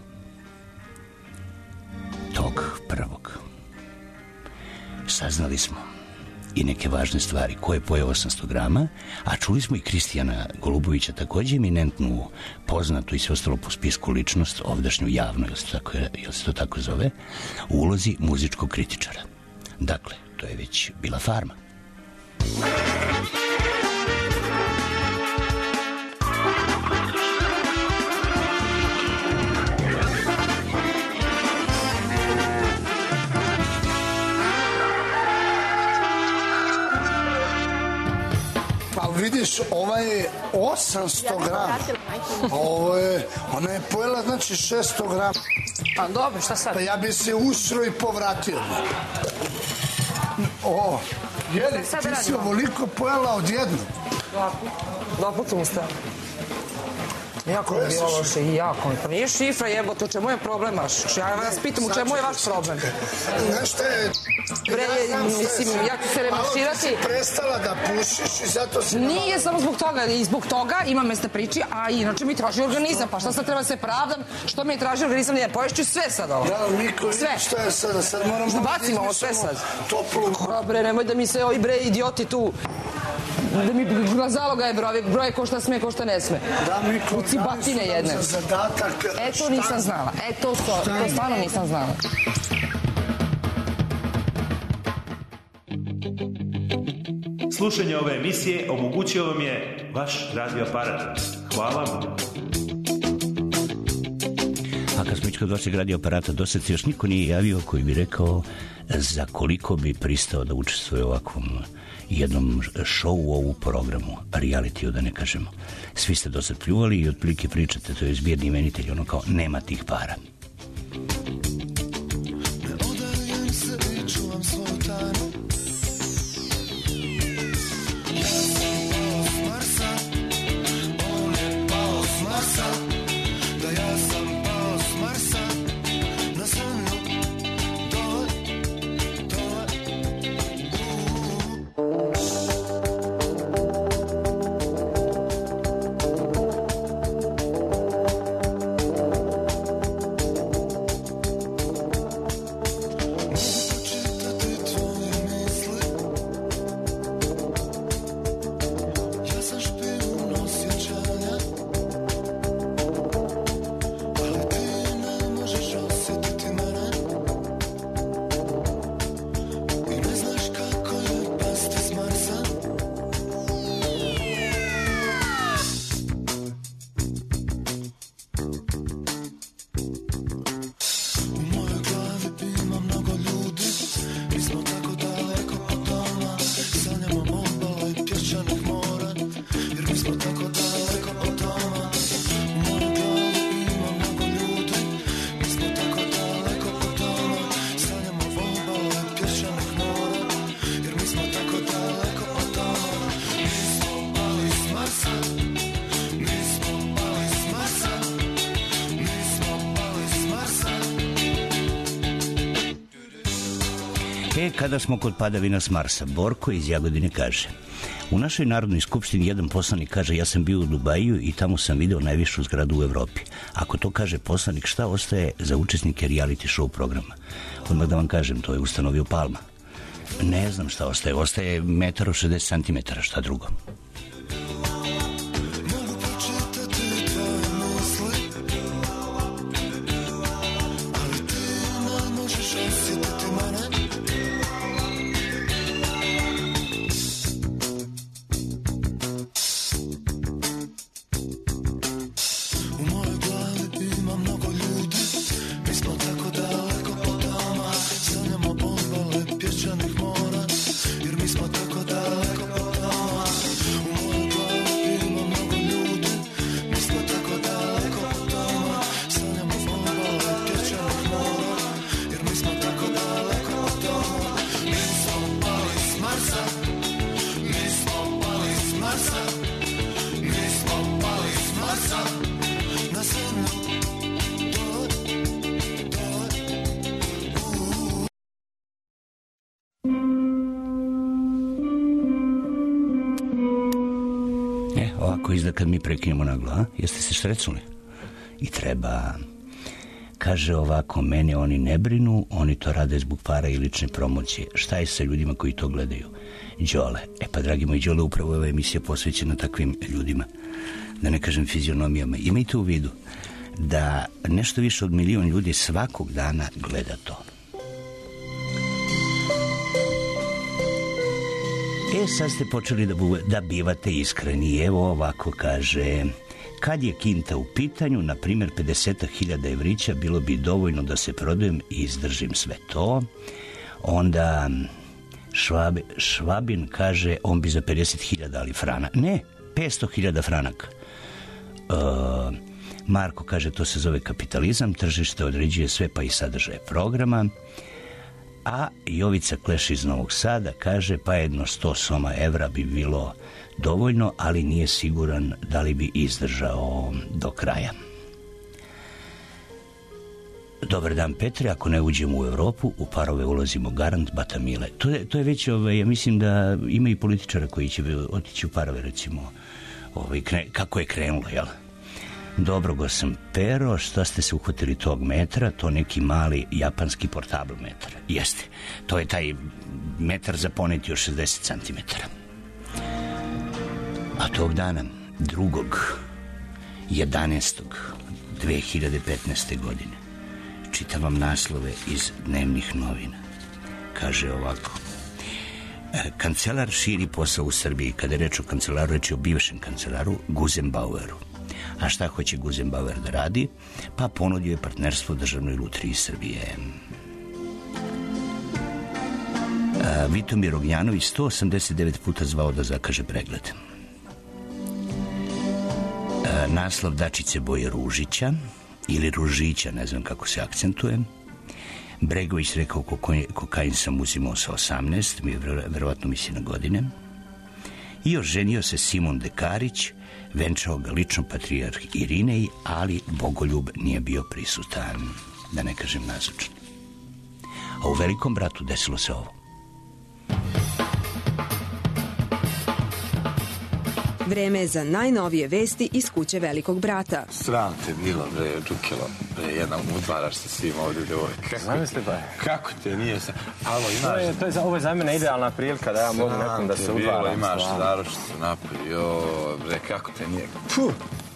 Tog prvog. Saznali smo i neke važne stvari. Ko je pojeo 800 grama, a čuli smo i Kristijana Golubovića, također eminentnu, poznatu i sve ostalo po spisku ličnost, ovdašnju javno, jel se to tako zove, u ulozi muzičkog kritičara. Dakle, to je već bila farma. Vidiš, ova je 800 grama. Ona je pojela, znači 600 grama. Pa dobro, šta sad? Pa ja bi se usro i povratio. Jeli, ti si ovoliko pojela odjedno. Dva puta mi stavio. Jako mi je bilo loše i jako mi. Pa nije šifra jebote, u čemu je problem vaš? Ja vas pitam u čemu je vaš problem? Znaš šta je? Mislim, ja ću se revanširati. Malo si prestala da pušiš i zato si... Nije samo zbog toga, i zbog toga imam mesta priči, a inače mi traži organizam. Pa šta sad treba se pravdam? Što mi je traži organizam? Ja poješću sve sad ovo. Ja, Miko, šta je sada? Sad moram da bacimo ovo sve sad. Toplu. Bre, nemoj da mi se ovi bre idioti tu... Da mi na zaloga je broje ko šta sme, ko šta ne sme. Da, Miko, uci batine jedne. Za zadatak... To nisam znala. To stvarno nisam znala. Slušanje ove emisije omogućio vam je vaš radio aparat. Hvala vam. A kad smo kod vašeg radio aparata, do sad se još niko nije javio koji bi rekao za koliko bi pristao da učestvuje u ovakvom jednom show u ovu programu, reality, da ne kažemo. Svi ste do sad pljuvali i otprilike pričate, to je zbirni imenitelj, ono kao nema tih para. Kada smo kod padavina s Marsa, Borko iz Jagodine kaže: u našoj Narodnoj skupštini jedan poslanik kaže: ja sam bio u Dubaju i tamo sam video najvišu zgradu u Evropi. Ako to kaže poslanik, šta ostaje za učesnike reality show programa? Odmah da vam kažem, to je ustanovio Palma. Ne znam šta ostaje. Ostaje 1,60 cm, šta drugo. Kad mi prekinemo naglo, a? Jeste se štrecnuli? I treba... Kaže ovako, mene oni ne brinu, oni to rade zbog para i lične promocije. Šta je sa ljudima koji to gledaju? Đole. Pa, dragi moji Đole, upravo ova emisija posvećena takvim ljudima. Da ne kažem fizionomijama. Imajte u vidu da nešto više od 1 milion ljudi svakog dana gleda to. Sad ste počeli da bivate iskreni. Evo ovako kaže: kad je kinta u pitanju, na primjer 50.000 evrića, bilo bi dovoljno da se prodajem i izdržim sve to. Onda Švabin kaže, on bi za 50.000 dali frana. Ne, 500.000 franaka. Marko kaže, to se zove kapitalizam, tržište određuje sve pa i sadržaje programa. A Jovica Kleš iz Novog Sada kaže, pa jedno 100 soma evra bi bilo dovoljno, ali nije siguran da li bi izdržao do kraja. Dobar dan, Petre, ako ne uđemo u Evropu, u parove ulazimo garant Batamile. To je već, ja mislim da ima i političara koji će otići u parove, recimo, kako je krenulo, jel? Dobro go sam, Pero, šta ste se uhvatili tog metra? To neki mali japanski portabl metar. Jeste, to je taj metar za poneti od 60 cm. A tog dana, 2.11.2015. godine, čitam vam naslove iz dnevnih novina. Kaže ovako: kancelar širi posao u Srbiji. Kada je reč o kancelaru, reč je o bivšem kancelaru Guzenbaueru. A šta hoće Guzenbauer da radi? Pa ponudio je partnerstvo Državnoj lutriji Srbije. Vitomir Ognjanović 189 puta zvao da zakaže pregled. Naslov Dačice Boje Ružića ili Ružića, ne znam kako se akcentuje. Bregović rekao, kokain sam uzimao sa 18, mi je verovatno misli na godine. I oženio se Simon Dekarić, venčao ga lično patrijarh Irinej, ali Bogoljub nije bio prisutan, da ne kažem nazočan. A u Velikom bratu desilo se ovo. Vreme je za najnovije vesti iz kuće Velikog brata. Sram te bilo, bre, Đukilo, bre, jedan udvaraš sa svim ovdje djevojka. Zamisli ba. Kako te nije sa... Alo, imaš... Ovo je za mene idealna prilika da ja mogu nekom da se udvaram. Imaš naročito napolje, joj, bre, kako te nije... Puh!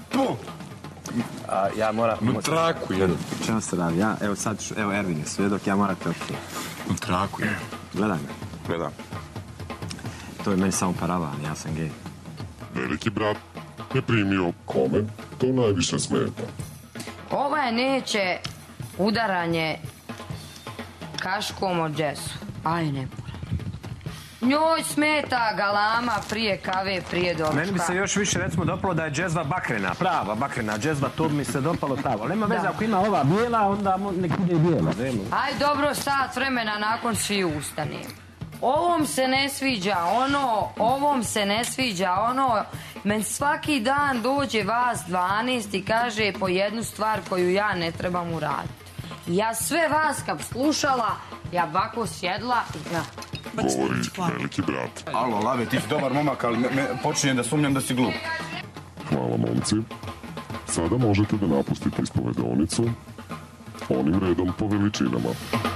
Ja moram... U traku, jedan. Čemu se radi? Ja, evo sad, evo Ervin je svedok, ja moram te otkrijem. U traku, jedan. Gledaj me. Gledam. To je meni samo paravan, ja sam gej. Veliki brat je primio kome, to najviše smeta. Ovaj neće udaranje kaškom od džesu. Aj, ne mora. Njoj smeta galama prije kave, prije doručka. Meni bi se još više, recimo, dopalo da je džezva bakrena, prava bakrena džezva, to bi mi se dopalo pravo. Nema veze, ako ima ova bijela, onda nek ide bijela. Aj, dobro, sat vremena nakon svi ustane. Ovom se ne sviđa ono, ovom se ne sviđa ono. Men svaki dan dođe vas 12 i kaže po jednu stvar koju ja ne trebam uraditi. Ja sve vas kad slušala, Ja ovako sjedla i... Govori veliki brat. Alo, Lave, ti si dobar momak, ali počinjem da sumnjam da si glup. Hvala, momci. Sada možete da napustite ispovedonicu onim redom po veličinama.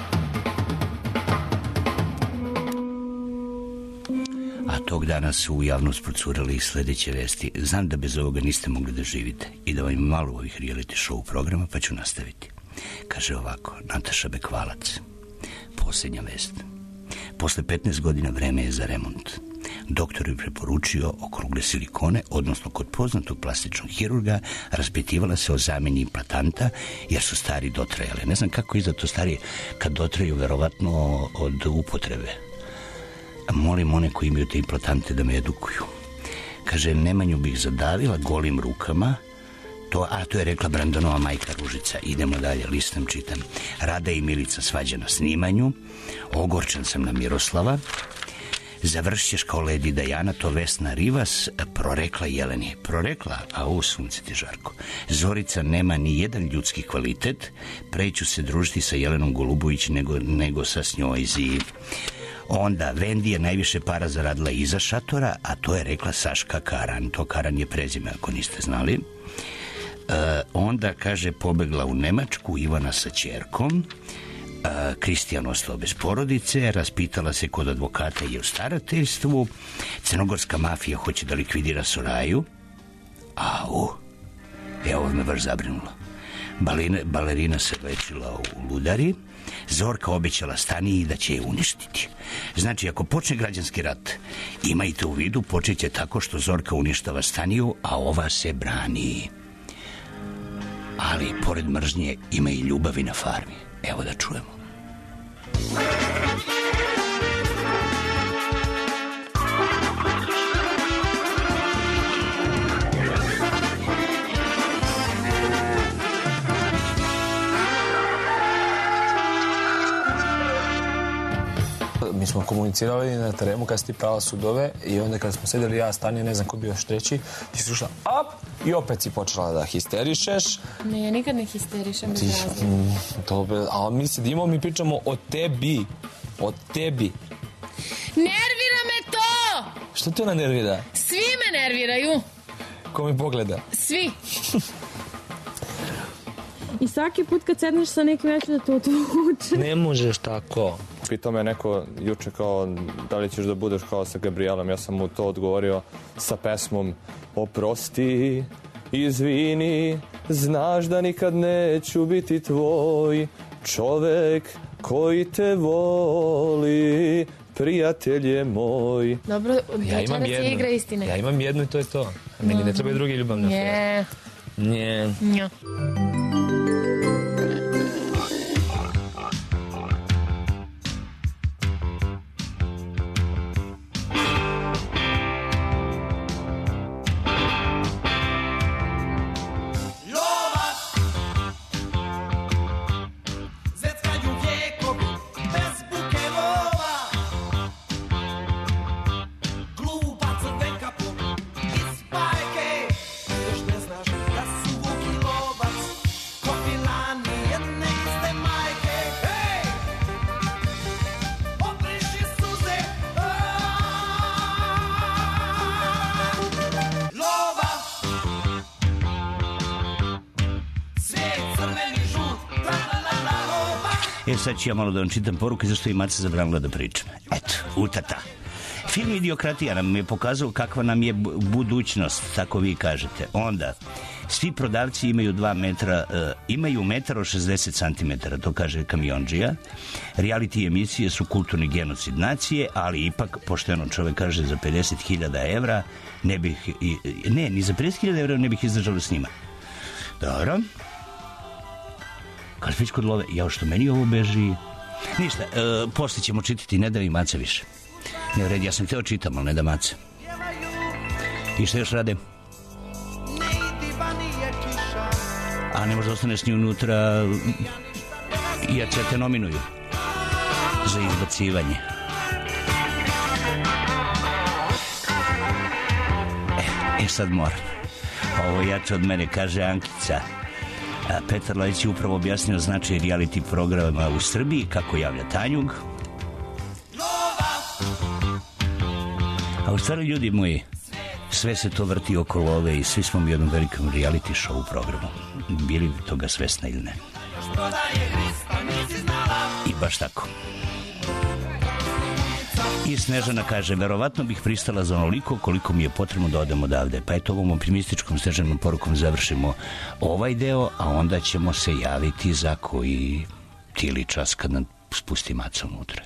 A tog dana su u javnost procurali sledeće vesti. Znam da bez ovoga niste mogli da živite i da vam ima malo ovih reality show programa, pa ću nastaviti. Kaže ovako, Nataša Bekvalac. Posljednja vest. Posle 15 godina vreme je za remont. Doktor je preporučio okrugle silikone, odnosno kod poznatog plastičnog hirurga raspitivala se o zamjeni implantanta jer su stari dotrajali. Ne znam kako je za to stari kad dotraju, verovatno od upotrebe. Molim one koji imaju te implantante da me edukuju. Kaže, Nemanju bih zadavila golim rukama. To je rekla Brandonova majka Ružica. Idemo dalje, listam, čitam. Rada i Milica svađa na snimanju. Ogorčan sam na Miroslava. Završit ćeš kao Lady Diana, to Vesna Rivas prorekla Jeleni. Prorekla? A u sunce ti žarko. Zorica nema ni jedan ljudski kvalitet. Preću se družiti sa Jelenom Golubović nego sa Snjojzi. Onda, Vendi je najviše para zaradila iza šatora, a to je rekla Saška Karan. To Karan je prezime, ako niste znali. Onda, kaže, pobegla u Nemačku Ivana sa ćerkom. Kristijan ostao bez porodice, raspitala se kod advokata i u starateljstvu. Crnogorska mafija hoće da likvidira Soraju. Ovo me baš zabrinulo. Balerina se lečila u Ludari. Zorka obećala Staniji da će je uništiti. Znači, ako počne građanski rat, imajte u vidu, počeće tako što Zorka uništava Staniju, a ova se brani. Ali, pored mržnje, ima i ljubavi na farmi. Evo da čujemo. Mi smo komunicirali na terenu kad si ti prava sudove i onda kada smo sedeli ja, Stanija, ne znam ko bio još treći, ti si ušla i opet si počela da histerišeš. Ne, ja nikad ne histerišem bez razloga. A mi sedimo, mi pričamo o tebi. O tebi. Nervira me to! Što te ona nervira? Svi me nerviraju. Ko me pogleda? Svi. I svaki put kad sedneš sa nekim ja ću da to tuče. Ne možeš tako. Pitao me neko juče kao da li ćeš da budeš kao sa Gabrielom. Ja sam mu to odgovorio sa pesmom Oprosti, izvini, znaš da nikad neću biti tvoj čovek koji te voli, prijatelje moj. Dobro, večeras je igra istine. Ja imam jednu i to je to. Meni ne trebaju drugi ljubavne afere. Nje. Nje. Sad ću ja malo da vam čitam poruke zašto je Maca zabranila da pričam. Eto, utata. Film Idiokratija nam je pokazao kakva nam je budućnost, tako vi kažete. Onda, svi prodavci imaju 2 metra, imaju 1,60 cm, to kaže Kamionđija. Reality emisije su kulturni genocid nacije, ali ipak, pošteno čovek kaže, za 50.000 evra ne bih, ni za 50.000 evra ne bih izdržao s njima. Dobro. Kad već kod love, jao što meni ovo beži. Ništa, posle ćemo čitati, ne da mi Maca više. Ne, u red, ja sam teo čitam, ali ne da Maca. I što još rade? A ne možda ostaneš ni unutra, jer će te nominuju za izbacivanje. Sad moram. Ovo jače od mene, kaže Ankica. Petar Lajić je upravo objasnio značaj reality programa u Srbiji, kako javlja Tanjug. A u stvari, ljudi moji, sve se to vrti oko love i svi smo u jednom velikom reality show programu. Bili toga svesna ili ne? I baš tako. I Snežana kaže, verovatno bih pristala za onoliko koliko mi je potrebno da odem odavde. Pa eto, ovom optimističkom Snežanom porukom završimo ovaj deo, a onda ćemo se javiti za koji tili čas kad nam spusti maca unutra.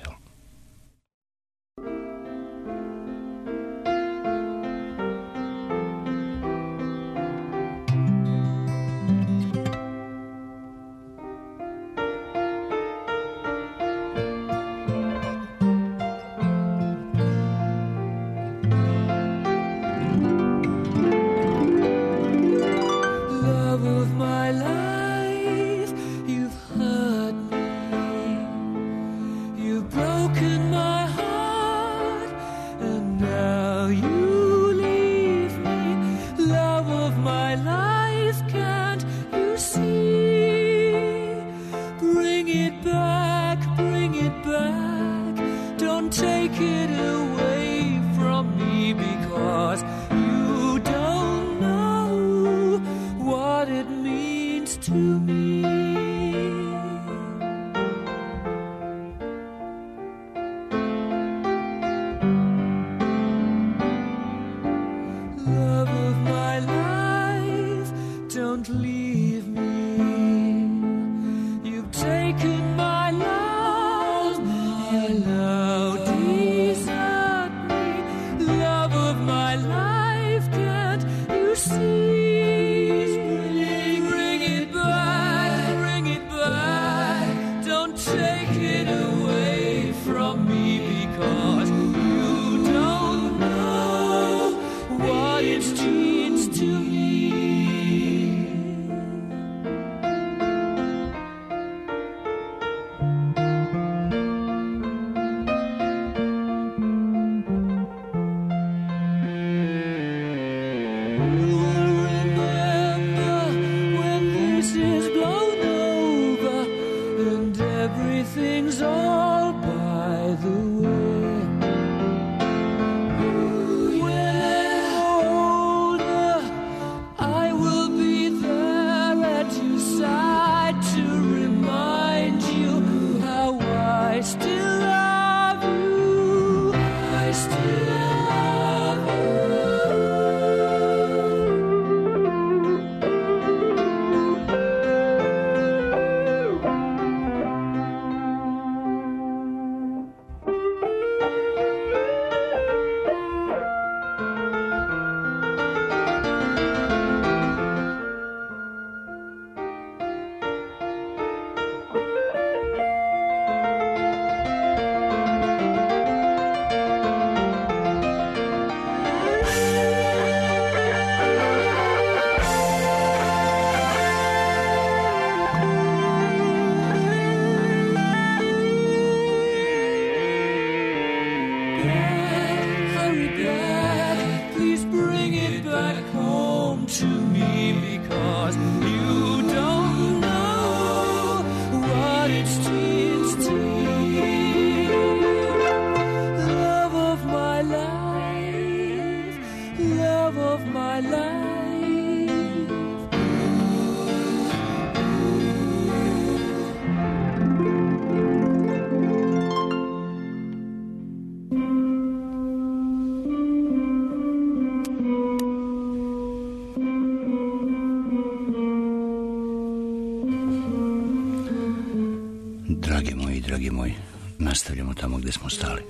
Dragi moji, nastavljamo tamo gde smo stali.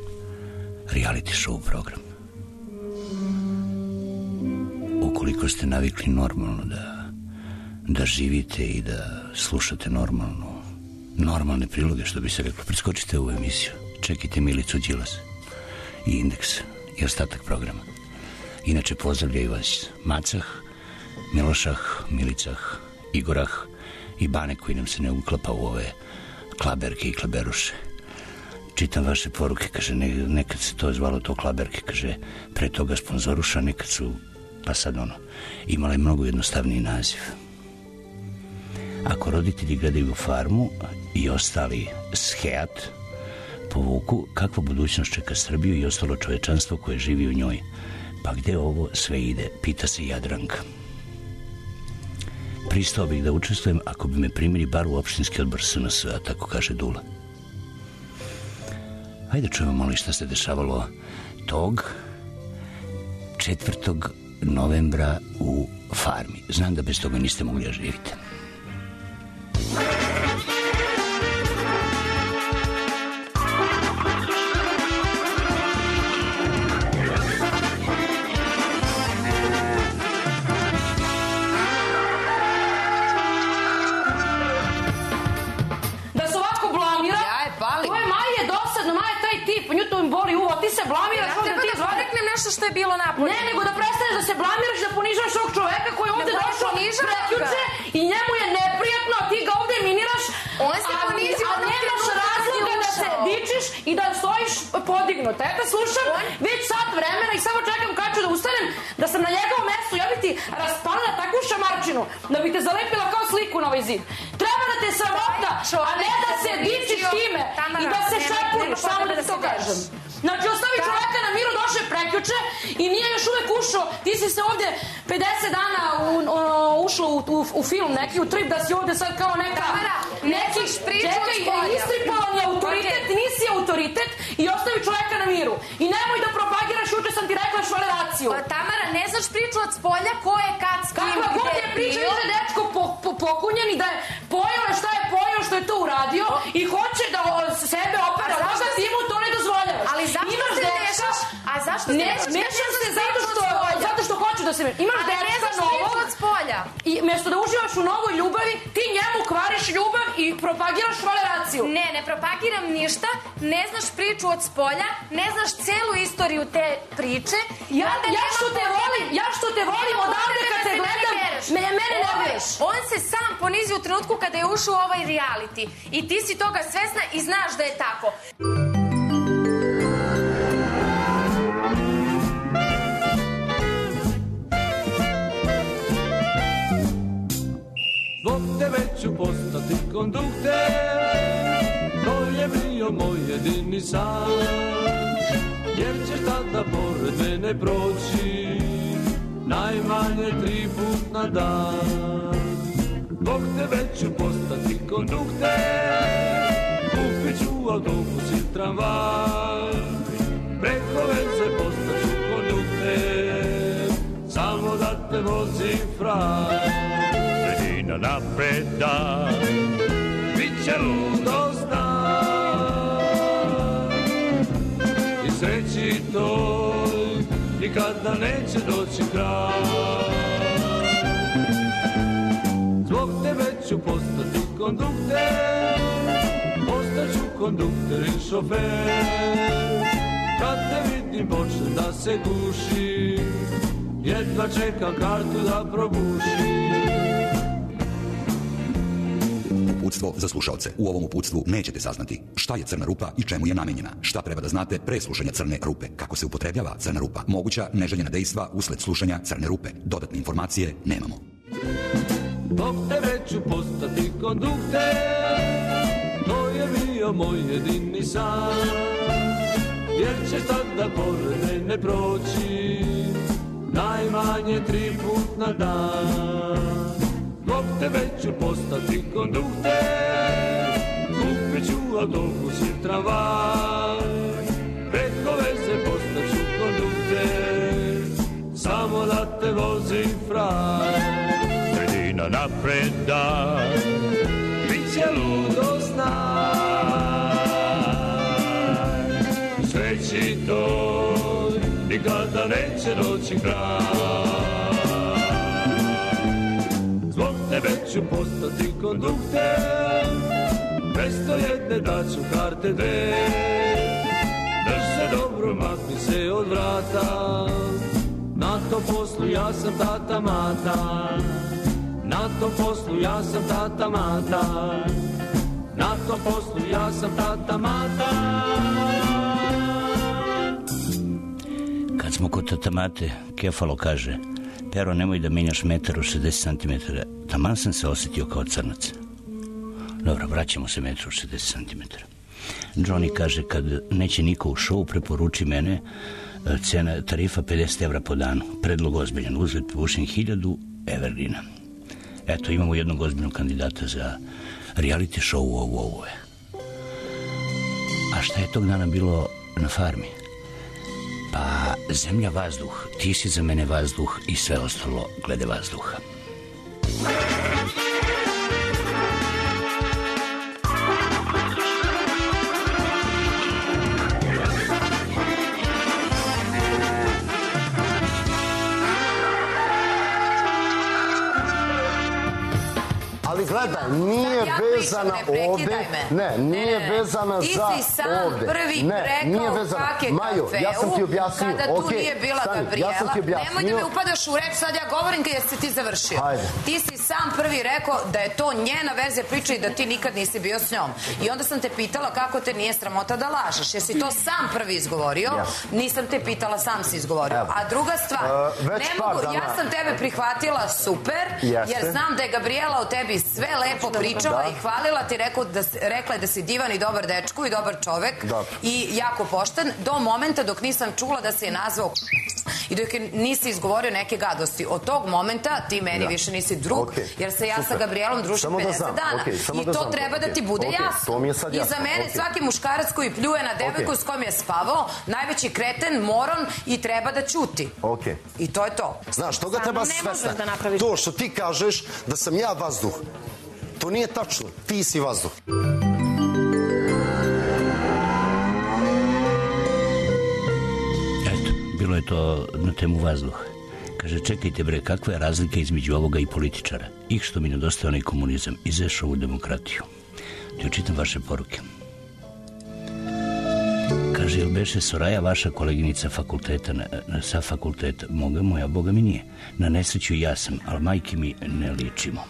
Reality show program. Ukoliko ste navikli normalno da živite i da slušate normalne priloge, što bi se reklo, preskočite ovu emisiju. Čekajte Milicu Đilas i Indeks i ostatak programa. Inače, pozdravljaju vas Macah, Milošah, Milicah, Igorah i Bane koji nam se ne uklapa u ove klaberke i klaberuše. Čitam vaše poruke, kaže, nekad se to zvalo to klaberke, kaže, pre toga sponzoruša, nekad su, pa sad imala je mnogo jednostavniji naziv. Ako roditelji gledaju Farmu i ostali Skeat povuku, kakva budućnost čeka Srbiju i ostalo čovečanstvo koje živi u njoj? Pa gde ovo sve ide? Pita se Jadranka. Pristao bih da učestvujem ako bi me primili bar u opštinski odbor SNS-a, tako kaže Dula. Hajde čujemo malo šta se dešavalo tog 4. novembra u Farmi. Znam da bez toga niste mogli da živite. Ti se blamiraš ovdje, ti da reknem nešto što je bilo napolje. Ne, nego da prestaneš da se blamiraš, da ponižavaš ovog čoveka koji je ovdje došao prekjuče i njemu je neprijatno, a ti ga ovdje miniraš. On se ponizio, a nemaš razloga da se dičiš i da stojiš podignut. Ja te slušam već sat vremena i samo čekam kad ću da ustanem, da sam na njegovom mestu, ja bi ti raspalila takvu šamarčinu, da bi te zalepila kao sliku na ovaj zid. Treba da te sramota, a ne da se dičiš time i da se šepuriš, samo da to kažem. Znači, ostavi čoveka na miru, došao je prekjuče i nije još uvek ušao. Ti si se ovde 50 dana ušao u film neki, u trip, da si ovde sad kao neka... Neki čekaj, istripovan je autoritet, nisi autoritet i ostavi čoveka na miru. I nemoj da propagiraš, juče sam ti rekla švaleraciju. Pa Tamara, ne znaš priču od spolja ko je kad s kim gde je bio? Kakva god je priča, više dečko pokunjen i da je pojao šta je pojao, što je to uradio i hoće da sebe opere. Možda ti mu to ne dozvoljavaš. Ali zašto se mešaš? A zašto se mešaš se zato što hoću da se mešaš. Imaš dečka novog od spolja. I mjesto da uživaš u novoj ljubavi, ti njemu kvariš ljubav i propagiraš švaleraciju. Ne propagiram ništa, ne znaš priču od spolja, ne znaš celu istoriju te priče. Ja što te volim odavde kad te gledam, mene ne vereš. On se sam ponizio u trenutku kada je ušao u ovaj reality. I ti si toga svesna i znaš da je tako. Zbog tebe ću postati kondukter, to je bio moj jedini san, jer ćeš tada pored mene proći najmanje 3 put na dan. Zbog tebe ću postati kondukter, kupit ću autobus i tramvaj, preko veze postaću kondukter, samo da te vozi fraj. Sredina napreda, bit će ludo znak, i sreći toj nikada neće doći kraj. Zbog tebe ću postati kondukter, postaću kondukter i šofer, kad te vidim počne da se guši, jedva čekam kartu da probušim. Uputstvo za slušaoce. U ovom uputstvu nećete saznati šta je crna rupa i čemu je namenjena, šta treba da znate pre slušanja crne rupe, kako se upotrebljava crna rupa, moguća neželjena dejstva usled slušanja crne rupe. Dodatne informacije nemamo. Zbog tebe ću postati kondukter, to je bio moj jedini san, jer ćeš tada pored mene proći najmanje 3 put na dan. Zbog tebe ću postati kondukter, kupit ću autobus i tramvaj, preko veze postaću kondukter, samo da te vozi fraj. Sredina napreda, bit će ludo znak, sreći toj nikada neće doći kraj. Zbog tebe ću postati kondukter, 201 daću karte 2, drž se dobro, makni se od vrata, na tom poslu ja sam tata mata, na tom poslu ja sam tata mata, na tom poslu ja sam tata mata. Kad smo kod tata mate, Kefalo kaže: Pero, nemoj da menjaš metar u 60 cm. taman sam se osjetio kao crnac. Dobro, vraćamo se metru 60 cm. Johnny kaže, kad neće niko u šovu, preporuči mene, cena tarifa 50 evra po danu. Predlog ozbiljan, uzgled povušen 1000 everina. Eto, imamo jednog ozbiljnog kandidata za reality show u ovo. A šta je tog dana bilo na farmi? Pa, zemlja, vazduh, ti si za mene vazduh i sve ostalo glede vazduha. Ali gledaj, nije vezana ovde. Ne, nije vezana za ovde. Ti si sam prvi rekao kake Majo, ja sam ti objasnio. Kada tu nije bila Gabriela. Nemoj da me upadaš u reč, sad ja govorim kad jesi ti završio. Ti si sam prvi rekao da je to njena verzija priče i da ti nikad nisi bio s njom. I onda sam te pitala kako te nije sramota da lažeš. Jesi to sam prvi izgovorio? Nisam te pitala, sam si izgovorio. A druga stvar, ne mogu, ja sam tebe prihvatila super, jer znam da je Gabriela o tebi sve lepo pričala i hvalila ti, rekla je da si divan i dobar dečko i dobar čovek i jako pošten, do momenta dok nisam čula da se je nazvao i dok nisi izgovorio neke gadosti. Od tog momenta ti meni više nisi drug, jer se ja sa Gabrielom družim 50 dana. I to treba da ti bude jasno. I za mene svaki muškarac koji pljuje na devojku s kojom je spavao, najveći kreten, moron i treba da ćuti. I to je to. Znaš, toga treba svesna. To što ti kažeš da sam ja vazduh, to nije tačno. Ti si vazduh. Eto, bilo je to na temu vazduha. Kaže, čekajte bre, kakva je razlika između ovoga i političara? Ih što mi nedostaje onaj komunizam, izveš ovu demokratiju. Ti očitam vaše poruke. Kaže, jel beše Soraja vaša koleginica fakulteta, sa fakulteta? Moja, boga mi nije. Na nesreću ja sam, ali majke mi ne ličimo.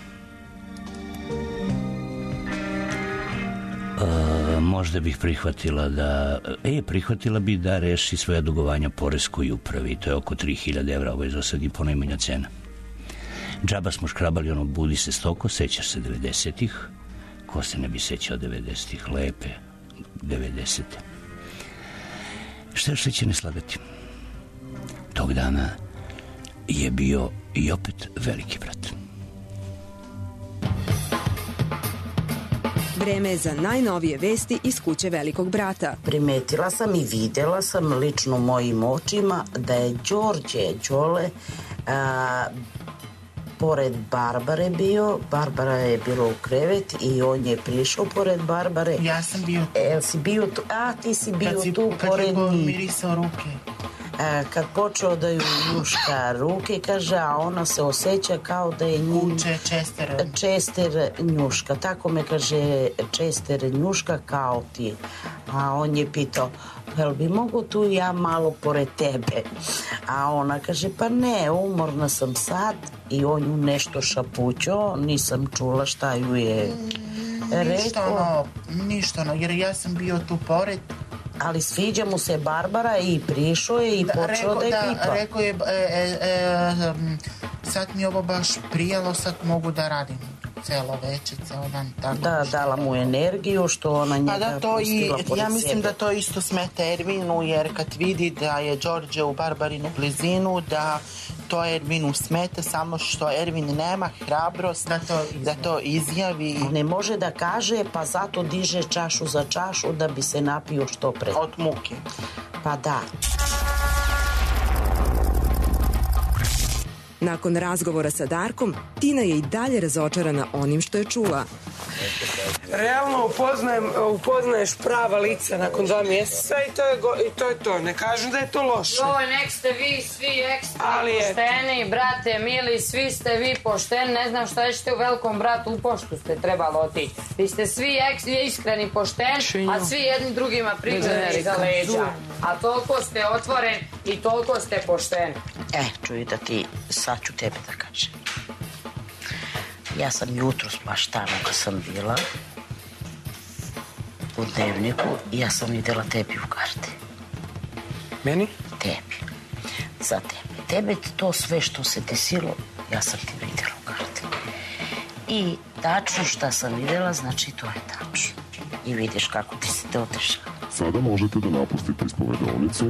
Možda bih prihvatila da... prihvatila bi da reši svoja dugovanja poreskoj upravi. To je oko 3000 evra, ovo je za sad i ponajmanja cena. Džaba smo škrabali ono budi se stoko, sećaš se 90-ih. Ko se ne bi sećao 90-ih? Lepe 90-te. Šta još će ne slagati? Tog dana je bio i opet veliki brat. Vreme je za najnovije vesti iz kuće Velikog brata. Primetila sam i videla sam lično mojim očima da je Đorđe Đole pored Barbare bio. Barbara je bila u krevet i on je prišao pored Barbare. Ja sam bio tu. Si bio tu? Ti si bio tu pored njih. Kad je mirisao ruke. Kad počeo da ju njuška ruke, kaže, a ona se osjeća kao da je Čester njuška. Tako me kaže, Čester njuška kao ti. A on je pitao, jel bi mogu tu ja malo pored tebe? A ona kaže, pa ne, umorna sam sad. I on ju nešto šapućao, nisam čula šta ju je rekao. Ništa ono, jer ja sam bio tu pored. Ali sviđa mu se Barbara i prišao je i počeo da je pipa. Rekao je, sad mi ovo baš prijelo, sad mogu da radim celo večer, ceo dan. Da, dala mu energiju što ona njega pustila pored sebe. Ja mislim da to isto smeta Ervinu, jer kad vidi da je Đorđe u Barbarinu blizinu, da to Ervinu smeta, samo što Ervin nema hrabrost da to izjavi. Ne može da kaže, pa zato diže čašu za čašu da bi se napio što pre. Od muke. Pa da. Nakon razgovora sa Darkom, Tina je i dalje razočarana onim što je čula. Realno upoznaješ prava lica nakon 2 mjeseca i to je to. Ne kažem da je to loše. Nek ste vi svi ekstra pošteni, brate mili, svi ste vi pošteni. Ne znam šta ćete u Velikom bratu, u poštu ste trebalo otići. Vi ste svi iskreni pošteni, a svi jedni drugima pričaju za leđa. A toliko ste otvoreni i toliko ste pošteni. Čuj da ti, sad ću tebe da kažem. Ja sam jutros baš tamo kad sam bila u dnevniku i ja sam vidjela tebi u karti. Meni? Tebi. Za tebi. Tebe to sve što se desilo, ja sam ti vidjela u karti. I tačno šta sam vidjela, znači to je tačno. I vidiš kako ti se to dešava. Sada možete da napustite ispovedonicu.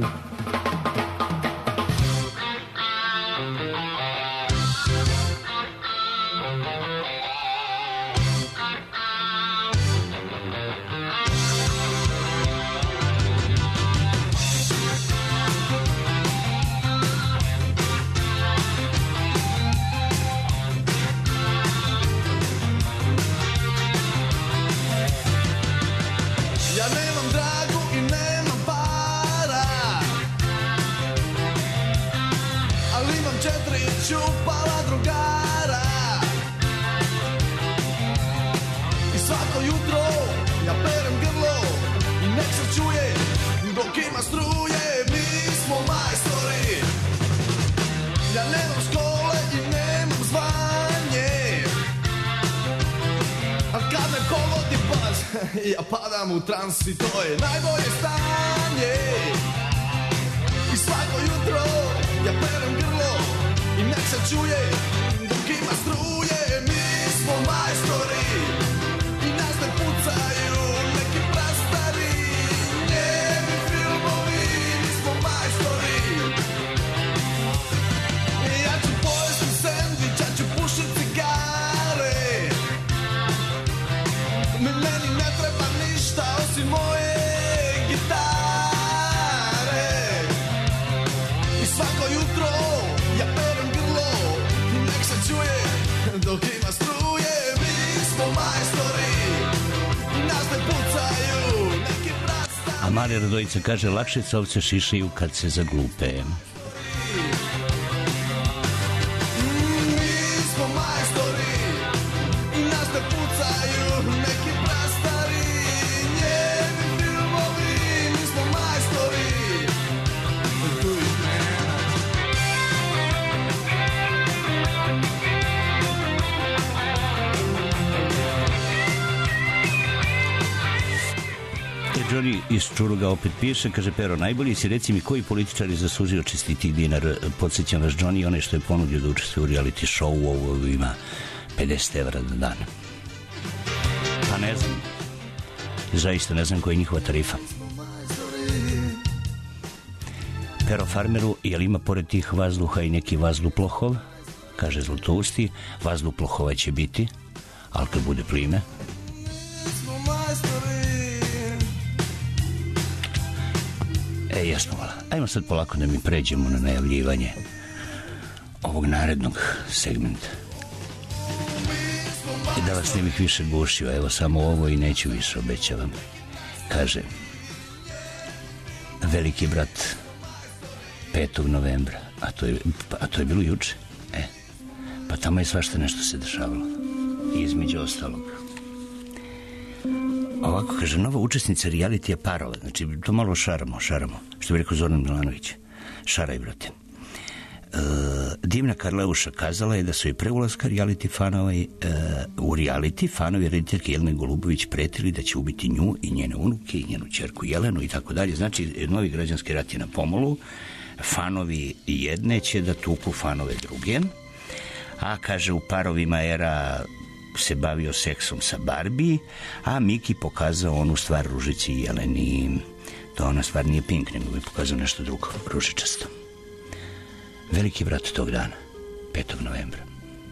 Čupala drugara i svako jutro ja perem grlo i nek se čuje dok ima struje. Mi smo majstori, ja nemam škole i nemam zvanje, a kad me pogodi pas ja padam u trans i to je najbolje stanje. I svako jutro ja perem grlo i nek se čuje dok ima struje. Mi smo majstori i nas ne pucaju neki prastari njemi filmovi. Mi smo majstori. Ja ću pojesti sendvič, ja ću pušiti cigare. Meni ne treba ništa osim moje gitare. I svako jutro ja perem grlo i nek se čuje dok ima struje. Mi smo majstori i nas ne pucaju neki prastari. A Marija Radojica kaže, lakše se ovce šišaju kad se zaglupe. Mi smo majstori i nas ne pucaju neki prastari njemi filmovi. Mi smo majstori. Johnny iz Čuruga opet piše, kaže Pero, najbolji si, reci mi koji političar je zaslužio čestiti dinar. Podsjećam vas, Johnny, onaj što je ponudio da učestvuje u reality show, ovo ima 50 evra na dan. Pa ne znam, zaista ne znam koja je njihova tarifa. Pero farmeru, jel ima pored tih vazduha i neki vazduplохov? Kaže Zlatousti, vazduplохова će biti, ali kad bude plime. Jasno, hvala. Ajmo sad polako da mi pređemo na najavljivanje ovog narednog segmenta. I da vas ne bih više gušio, evo samo ovo i neću više, obećavam. Kaže, veliki brat 5. novembra, a to je bilo juče. Pa tamo je svašta nešto se dešavalo. I između ostalog. Ovako, kaže, nova učesnica realitija Parova. Znači, to malo šaramo. Što bi rekao Zoran Milanović. Šaraj, brate. Divna Karleuša kazala je da su i pre ulaska u reality fanovi rediteljke Jelene Golubović pretili da će ubiti nju i njene unuke i njenu ćerku Jelenu i tako dalje. Znači, novi građanski rat je na pomolu. Fanovi jedne će da tuku fanove druge. A, kaže, u Parovima era se bavio seksom sa Barbie, a Miki pokazao onu stvar Ružici i Jeleni. To ona stvar nije Pink, nego bi pokazao nešto drugo, ružičasto. Veliki brat tog dana, 5. novembra.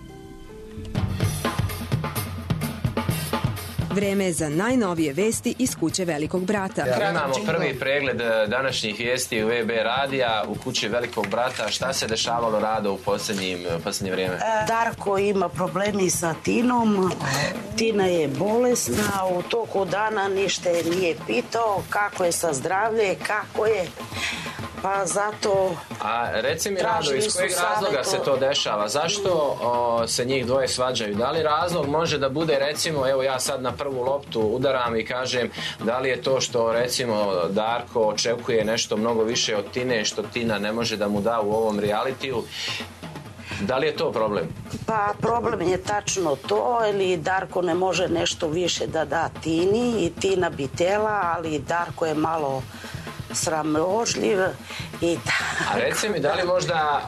Vreme je za najnovije vesti iz kuće Velikog brata. Imamo prvi pregled današnjih vijesti u VB radija u kući Velikog brata. Šta se dešavalo, Rado, u posljednje vrijeme? Darko ima problemi sa Tinom. Tina je bolesna. U toku dana ništa je nije pitao kako je sa zdravlje, kako je. Pa zato... A reci mi, Rado, iz kojeg razloga se to dešava? Zašto se njih dvoje svađaju? Da li razlog može da bude, recimo, evo ja sad na prvu loptu udaram i kažem, da li je to što, recimo, Darko očekuje nešto mnogo više od Tine, što Tina ne može da mu da u ovom realitiju? Da li je to problem? Pa problem je tačno to, ili Darko ne može nešto više da da Tini i Tina bi tela, ali Darko je malo sramožljiv i A reci mi, da li možda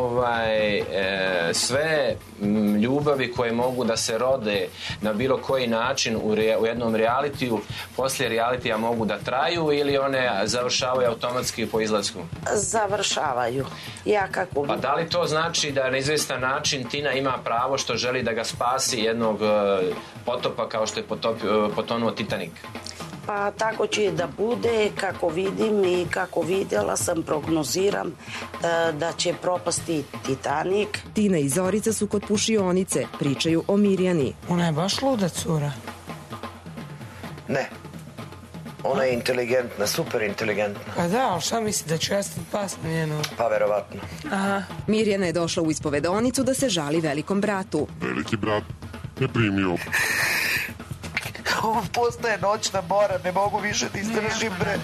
sve ljubavi koje mogu da se rode na bilo koji način u jednom realitiju, poslije realitija mogu da traju ili one završavaju automatski po izlasku? Završavaju. Ja kako... Pa da li to znači da na izvestan način Tina ima pravo što želi da ga spasi jednog potopa kao što je potonuo Titanik? Pa tako će da bude, kako vidim i kako vidjela sam, prognoziram da će propasti Titanik. Tina i Zorica su kod pušionice, pričaju o Mirjani. Ona je baš luda cura. Ne. Ona je inteligentna, super inteligentna. Pa da, ali šta misli, da ću ja sad pas na njenu? Pa verovatno. Aha. Mirjana je došla u ispovedonicu da se žali velikom bratu. Veliki brat je primio. Ovo postaje noćna mora, ne mogu više da izdržim, bre.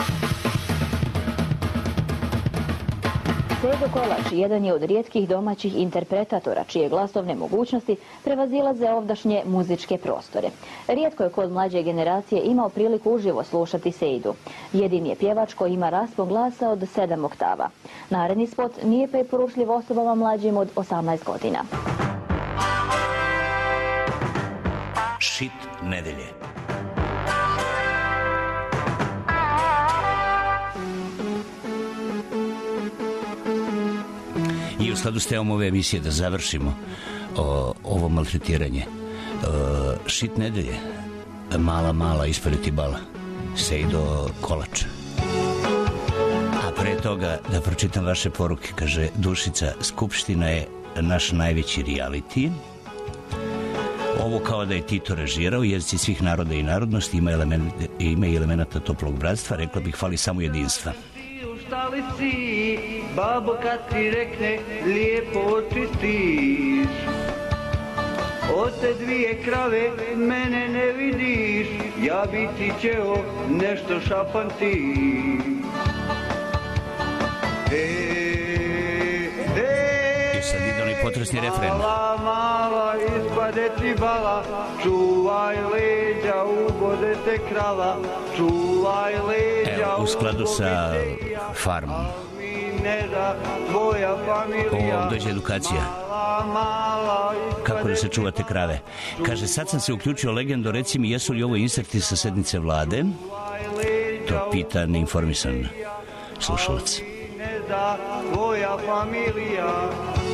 Sedo Kolač jedan je od rijetkih domaćih interpretatora čije glasovne mogućnosti prevazilaze ovdašnje muzičke prostore. Rijetko je kod mlađe generacije imao priliku uživo slušati Seidu. Jedini je pjevač koji ima raspon glasa od 7 oktava. Naredni spot nije preporučljiv osobama mlađim od 18 godina. Šit nedelje. I u skladu s temom ove emisije da završimo ovo maltretiranje. Šit nedelje. Mala ispred Tibala. Sejdo Kolač. A pre toga da pročitam vaše poruke. Kaže Dušica, Skupština je naš najveći reality. Ovo kao da je Tito režirao, jezici svih naroda i narodnosti, ima i elemenata toplog bratstva, rekla bih, fali samo jedinstva. U štalici, babo kad ti rekne, lijepo očistiš. Od te 2 krave mene ne vidiš, ja bi ti ćeo nešto šapanti. Sad ide onaj potresni refren. Mala, ispade ti bala, čuvaj leđa, ubode te krala, čuvaj leđa. Evo, u skladu sa farmom. Ovo dođe edukacija. Kako da se čuvate krave. Kaže, sad sam se uključio legendu, reci mi, jesu li ovo inserti sa sednice vlade? To pita neinformisan slušalac. Tvoja familija.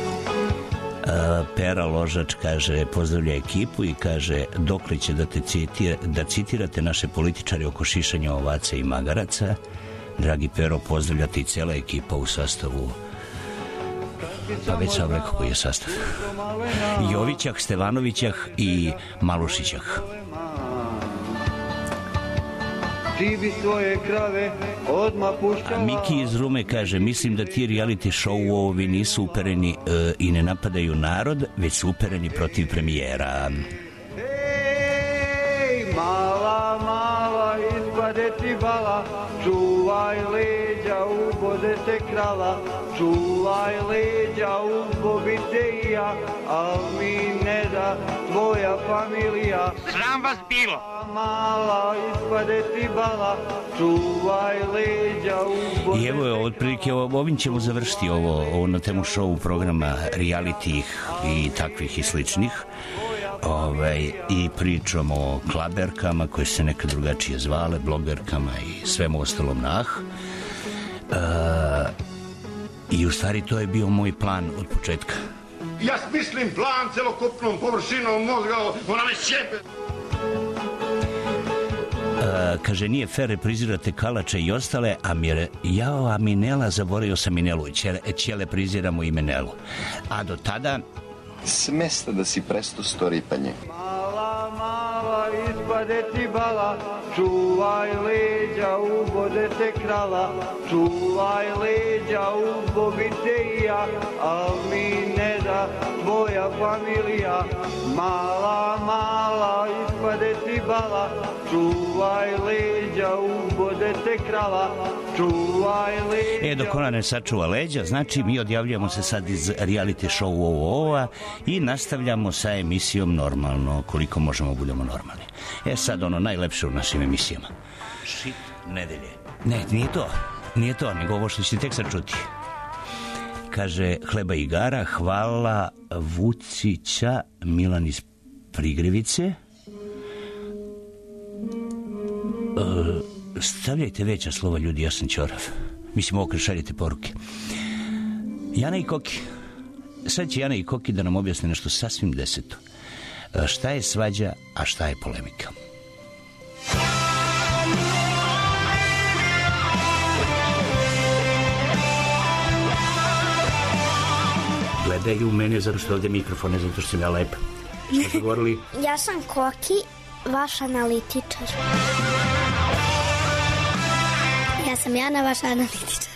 Pera Ložač kaže, pozdravlja ekipu i kaže, dokle će da citirate naše političare oko šišanja ovaca i magaraca. Dragi Pero, pozdravljate i cela ekipa u sastavu. Pa već sam rekao koji je sastav. Jovićah, Stevanovićah i Malušićah. Ti bi svoje krave odmah puštala. A Miki iz Rume kaže, mislim da ti reality show-ovi nisu upereni i ne napadaju narod, već su upereni protiv premijera. Ej, mala, ispade ti bala, čuvaj leđa, ubode te krala, čuvaj leđa, ubobi te i ja, al mi ne da tvoja familija. Sram vas bilo! Mala, ispade ti bala, čuvaj leđa, ubode. I evo je, otprilike, ovim ćemo završiti ovo na temu show programa reality i takvih i sličnih. I pričamo o klaberkama koje se nekad drugačije zvale, blogerkama i svemu ostalom i u stvari to je bio moj plan od početka. Ja smislim plan celokupnom površinom mozga, ona me šepe. Kaže, nije fair, reprizirate Kalača i ostale, a Minela, zaboravio sam Minelu, Ćele priziramo i Minelu. A do tada... Smesta da si presto storipanje. Mala, ispade ti bala, čuvaj leđa, ubode te krala, čuvaj leđa, ubobi te i ja, al mi ne da tvoja familija. Mala, ispade ti bala, čuvaj leđa, ubode te krala, čuvaj leđa. Dok ona ne sačuva leđa, znači mi odjavljamo se sad iz reality show ovo i nastavljamo sa emisijom normalno, koliko možemo budemo normalni. Sad ono najlepše u našim emisijama. Šit nedelje. Ne, nije to, nego ovo što ćete tek sad čuti. Kaže, hleba i igara, hvala Vucića, Milan iz Prigrevice. Stavljajte veća slova, ljudi, ja sam ćorav. Mislim, ovo kad šaljete poruke. Jana i Koki. Sad će Jana i Koki da nam objasne nešto sasvim deseto. Šta je svađa, a šta je polemika? Gledaju u mene zato što ovdje mikrofon, ne zato što sam ja lepa. Što ste govorili? Ja sam Koki, vaš analitičar. Ja sam Jana, vaša analitičarka.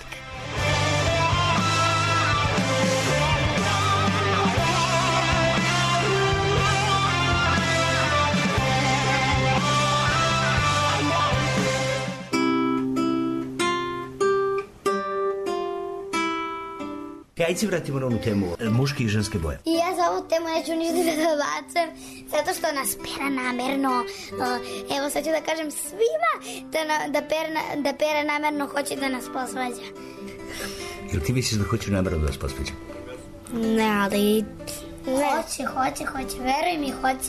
Ajde se vratimo na onu temu, muški i ženske boje. I ja za ovu temu neću ništa da dobacam, zato što nas Pera namerno, evo sad ću da kažem svima, da Pera namerno hoće da nas posvađa. Jel ti misliš da hoću namerno da vas posvađa? Ne, ali... Hoće, veruj mi, hoće.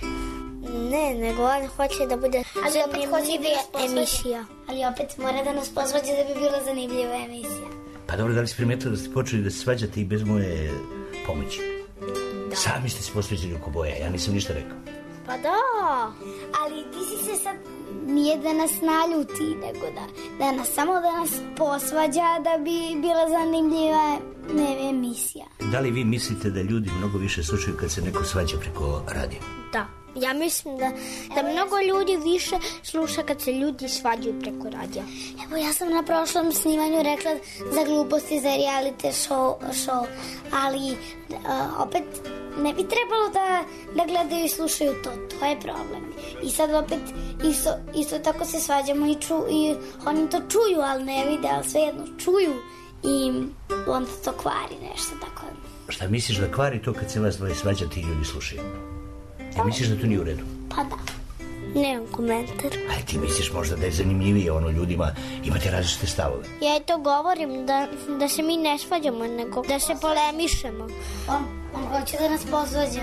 Ne, nego on hoće da bude zanimljivija emisija. Ali opet mora da nas posvađa da bi bila zanimljiva emisija. Pa dobro, da li si primetili da ste počeli da se svađate i bez moje pomoći? Da. Sami ste se posveđali oko boja, ja nisam ništa rekao. Pa da, ali ti si se sad, nije da nas naljuti, nego samo da nas posvađa da bi bila zanimljiva emisija. Da li vi mislite da ljudi mnogo više slušaju kad se neko svađa preko radija? Da. Ja mislim da mnogo ljudi više sluša kad se ljudi svađaju preko radija. Evo, ja sam na prošlom snimanju rekla za gluposti, za reality show, ali opet ne bi trebalo da gledaju i slušaju to. To je problem. I sad opet isto tako se svađamo i oni to čuju, ali ne vide, ali svejedno čuju i onda to kvari nešto tako. Šta misliš da kvari to kad se vas dvoje svađate i ljudi slušaju? Ja misliš da to nije u redu? Pa da. Nemam komentar. Aj, ti misliš možda da je zanimljivije ljudima, imate različite stavove. Ja to govorim da se mi ne svađamo, nego da se polemišemo. On hoće da nas posvađa.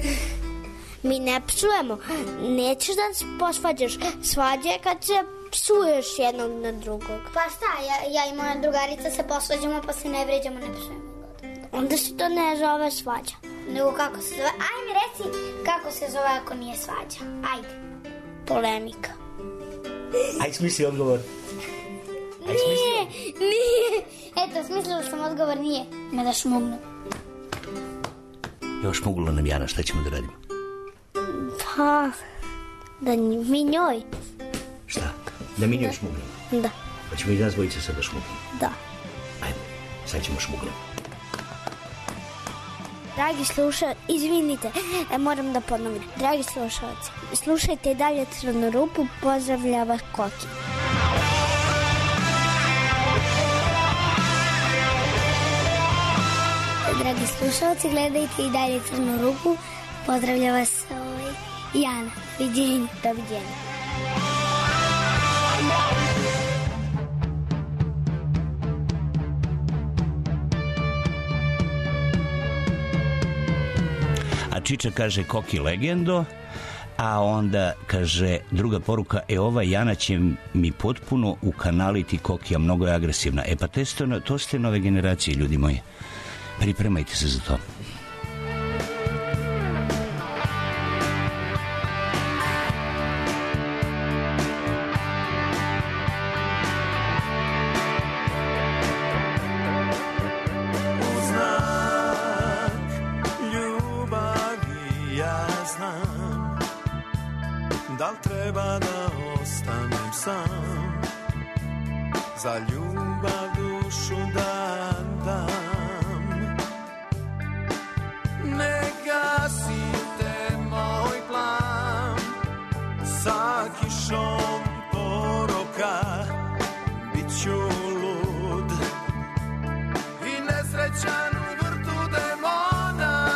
Mi ne psujemo. Nećeš da nas posvađaš. Svađa je kad se psuješ jednog na drugog. Pa šta, ja i moja drugarica se posvađamo pa se ne vređamo, ne psujemo. Onda se to ne zove svađa. Nego kako se zove? Ajme, reci kako se zove ako nije svađa. Ajde. Polemika. Aj, smisli odgovor. Nije. Eto, smislila sam odgovor, nije. Ne da šmugnu. Evo, šmugnula nam Jana, šta ćemo da radimo? Pa, da mi njoj. Šta? Da mi njoj šmugnemo? Da. Pa ćemo i nas dvojice sada šmugnemo? Da. Ajmo, sad ćemo šmugnemo. Dragi slušalci, izvinite, moram da ponovim. Dragi slušalci, slušajte i dalje Crnu rupu, pozdravlja vas Koki. Dragi slušalci, gledajte i dalje Crnu rupu, pozdravlja vas Jana. Doviđenja. A Čiča kaže Koki legendo, a onda kaže druga poruka, ova Jana će mi potpuno ukanaliti Kokija, mnogo je agresivna. Pa to ste nove generacije, ljudi moji. Pripremajte se za to. Da li treba da ostanem sam, za ljubav dušu da dam. Ne gasite moj plan, sa kišom poroka bit ću lud i nesrećan u vrtu demona.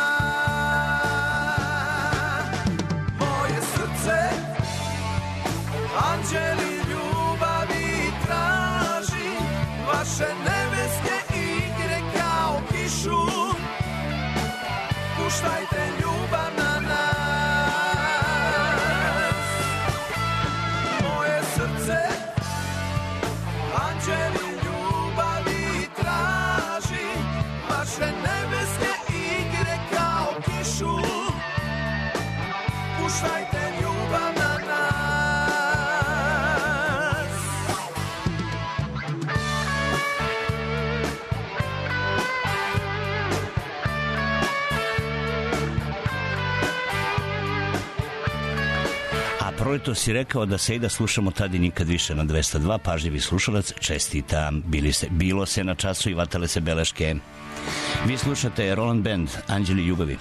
Moje srce anđeli ljubavi proleto si rekao da se i da slušamo tad i nikad više na 202, pažljivi slušalac, čestitam, bilo se na času i vatale se beleške. Vi slušate Roland Band, Anđeli ljubavi.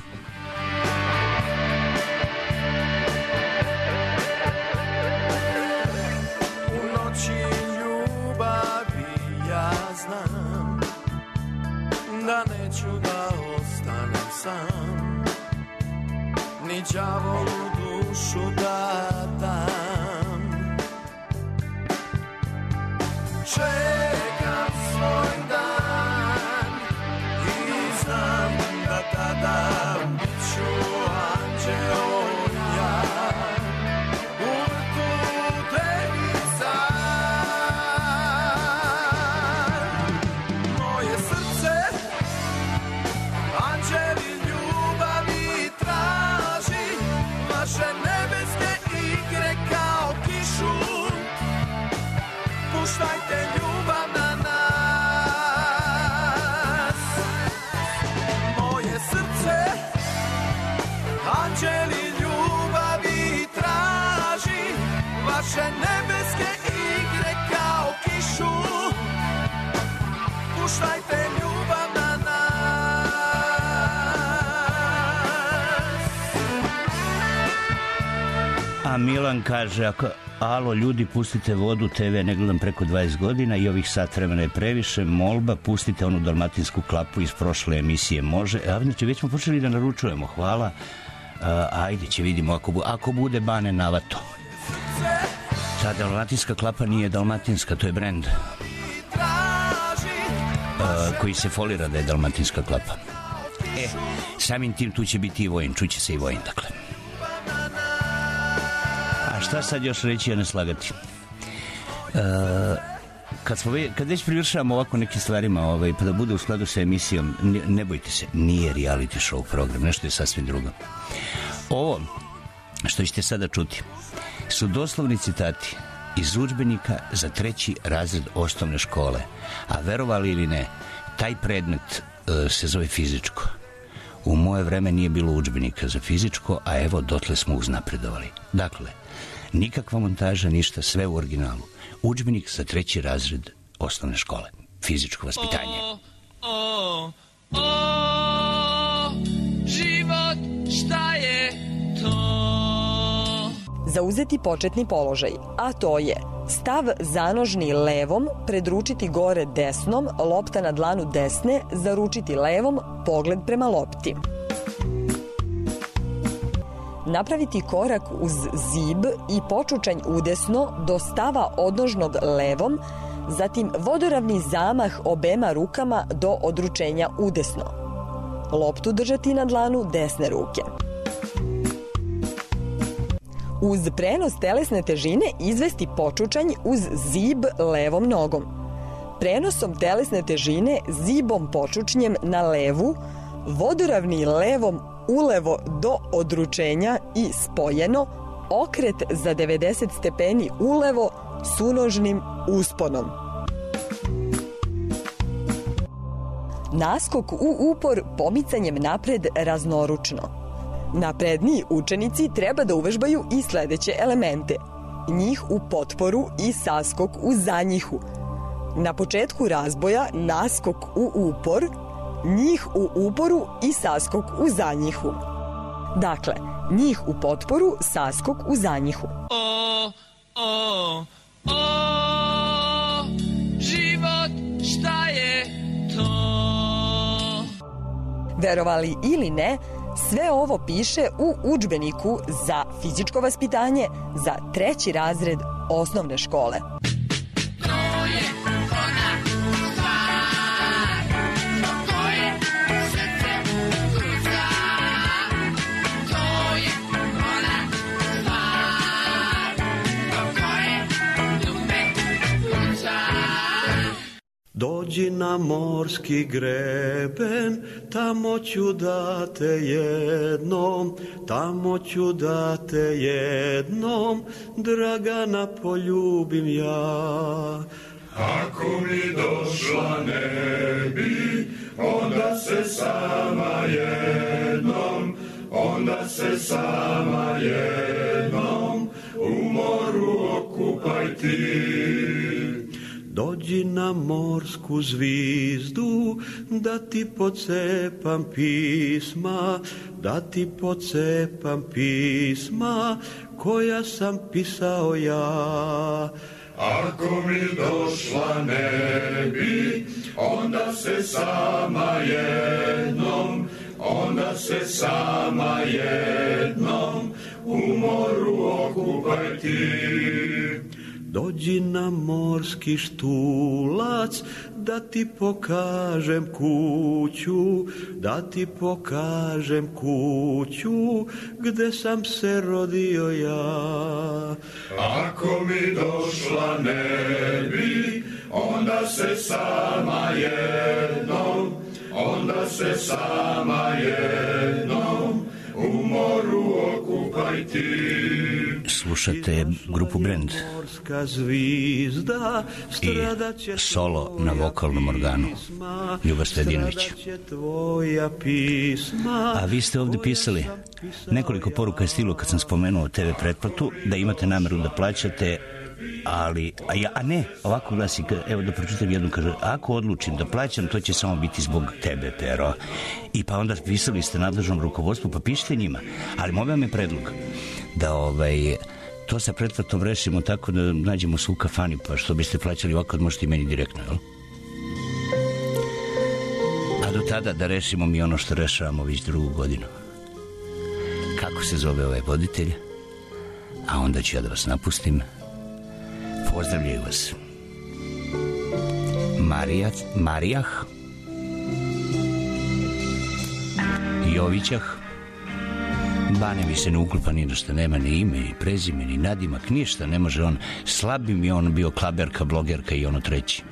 U noći ljubavi ja znam da neću da ostanem sam, ni đavolu dušu da dam. Čekam svoj dan i znam da tada bit ću anđeo ja. U vrtu devica moje srce anđeli ljubavi traži, vaše nebeske igre kao kišu, puštajte ljubav na nas. Moje srce anđeli ljubavi traži, vaše nebeske igre kao kišu, puštajte ljubav na nas. A Milan kaže, alo ljudi, pustite vodu, TV ne gledam preko 20 godina i ovih sat vremena je previše, molba, pustite onu dalmatinsku klapu iz prošle emisije, može. Znači, već smo počeli da naručujemo, hvala. Ajde, će vidimo, ako bude Bane Navato. Ta dalmatinska klapa nije dalmatinska, to je brend koji se folira da je dalmatinska klapa. Samim tim tu će biti i Vojin, čuće se i Vojin, dakle. A šta sad još reći, a ne slagati? Kad već privršavamo ovako nekim stvarima, pa da bude u skladu sa emisijom, ne bojte se, nije reality show program, nešto je sasvim drugo. Ovo što ćete sada čuti su doslovni citati iz udžbenika za 3. razred osnovne škole, a verovali ili ne, taj predmet se zove fizičko. U moje vreme nije bilo udžbenika za fizičko, a evo dotle smo uznapredovali. Dakle, nikakva montaža, ništa, sve u originalu. Udžbenik za 3. razred osnovne škole. Fizičko vaspitanje. Život, šta je to? Zauzeti početni položaj, a to je stav zanožni levom, predručiti gore desnom, lopta na dlanu desne, zaručiti levom, pogled prema lopti. Napraviti korak uz zib i počučanj udesno do stava odnožnog levom, zatim vodoravni zamah obema rukama do odručenja udesno. Loptu držati na dlanu desne ruke. Uz prenos telesne težine izvesti počučanj uz zib levom nogom. Prenosom telesne težine zibom počučnjem na levu, vodoravni levom ulevo do odručenja i spojeno, okret za 90 stepeni ulevo sunožnim usponom. Naskok u upor pomicanjem napred raznoručno. Napredniji učenici treba da uvežbaju i sledeće elemente. Njih u potporu i saskok u zanjihu. Na početku razboja naskok u upor, njih u uporu i saskok u zanjihu. Dakle, njih u potporu, saskok u zanjihu. Život, šta je to? Verovali ili ne, sve ovo piše u udžbeniku za fizičko vaspitanje za 3. razred osnovne škole. Dođi na morski greben, tamo ću da te jednom, tamo ću da te jednom, Dragana poljubim ja. Ako mi došla ne bi, onda se sama jednom, onda se sama jednom Dođi na morsku zvizdu, da ti pocepam pisma, da ti pocepam pisma, koja sam pisao ja. Ako mi došla ne bi, onda se sama jednom, onda se sama jednom u moru okupaj ti. Dođi na morski štulac, da ti pokažem kuću, da ti pokažem kuću, gde sam se rodio ja. Ako mi došla ne bi, onda se sama jednom, onda se sama jednom u moru okupaj ti. Slušate grupu Brend i solo na vokalnom organu Ljuba Stojadinović. A vi ste ovde pisali nekoliko poruka je stiglo kad sam spomenuo TV pretplatu, da imate nameru da plaćate, ali, ovako glasi, evo da pročitam jednu, kaže, ako odlučim da plaćam, to će samo biti zbog tebe, Pero. I pa onda pisali ste nadležnom rukovodstvu, pa pišite njima, ali moj vam je predlog da to sa pretplatom rešimo tako da nađemo se u kafani, pa što biste plaćali ovako, možete i meni direktno, jel? A do tada da rešimo mi ono što rešavamo već 2. godinu. Kako se zove ovaj voditelj? A onda ću ja da vas napustim. Pozdravljaju vas Marijah, Jovićah, Bane mi se ne uklupa ni da što nema ni ime, ni prezime, ni nadimak, ništa ne može on. Slabi mi on bio klaberka, blogerka i ono treći.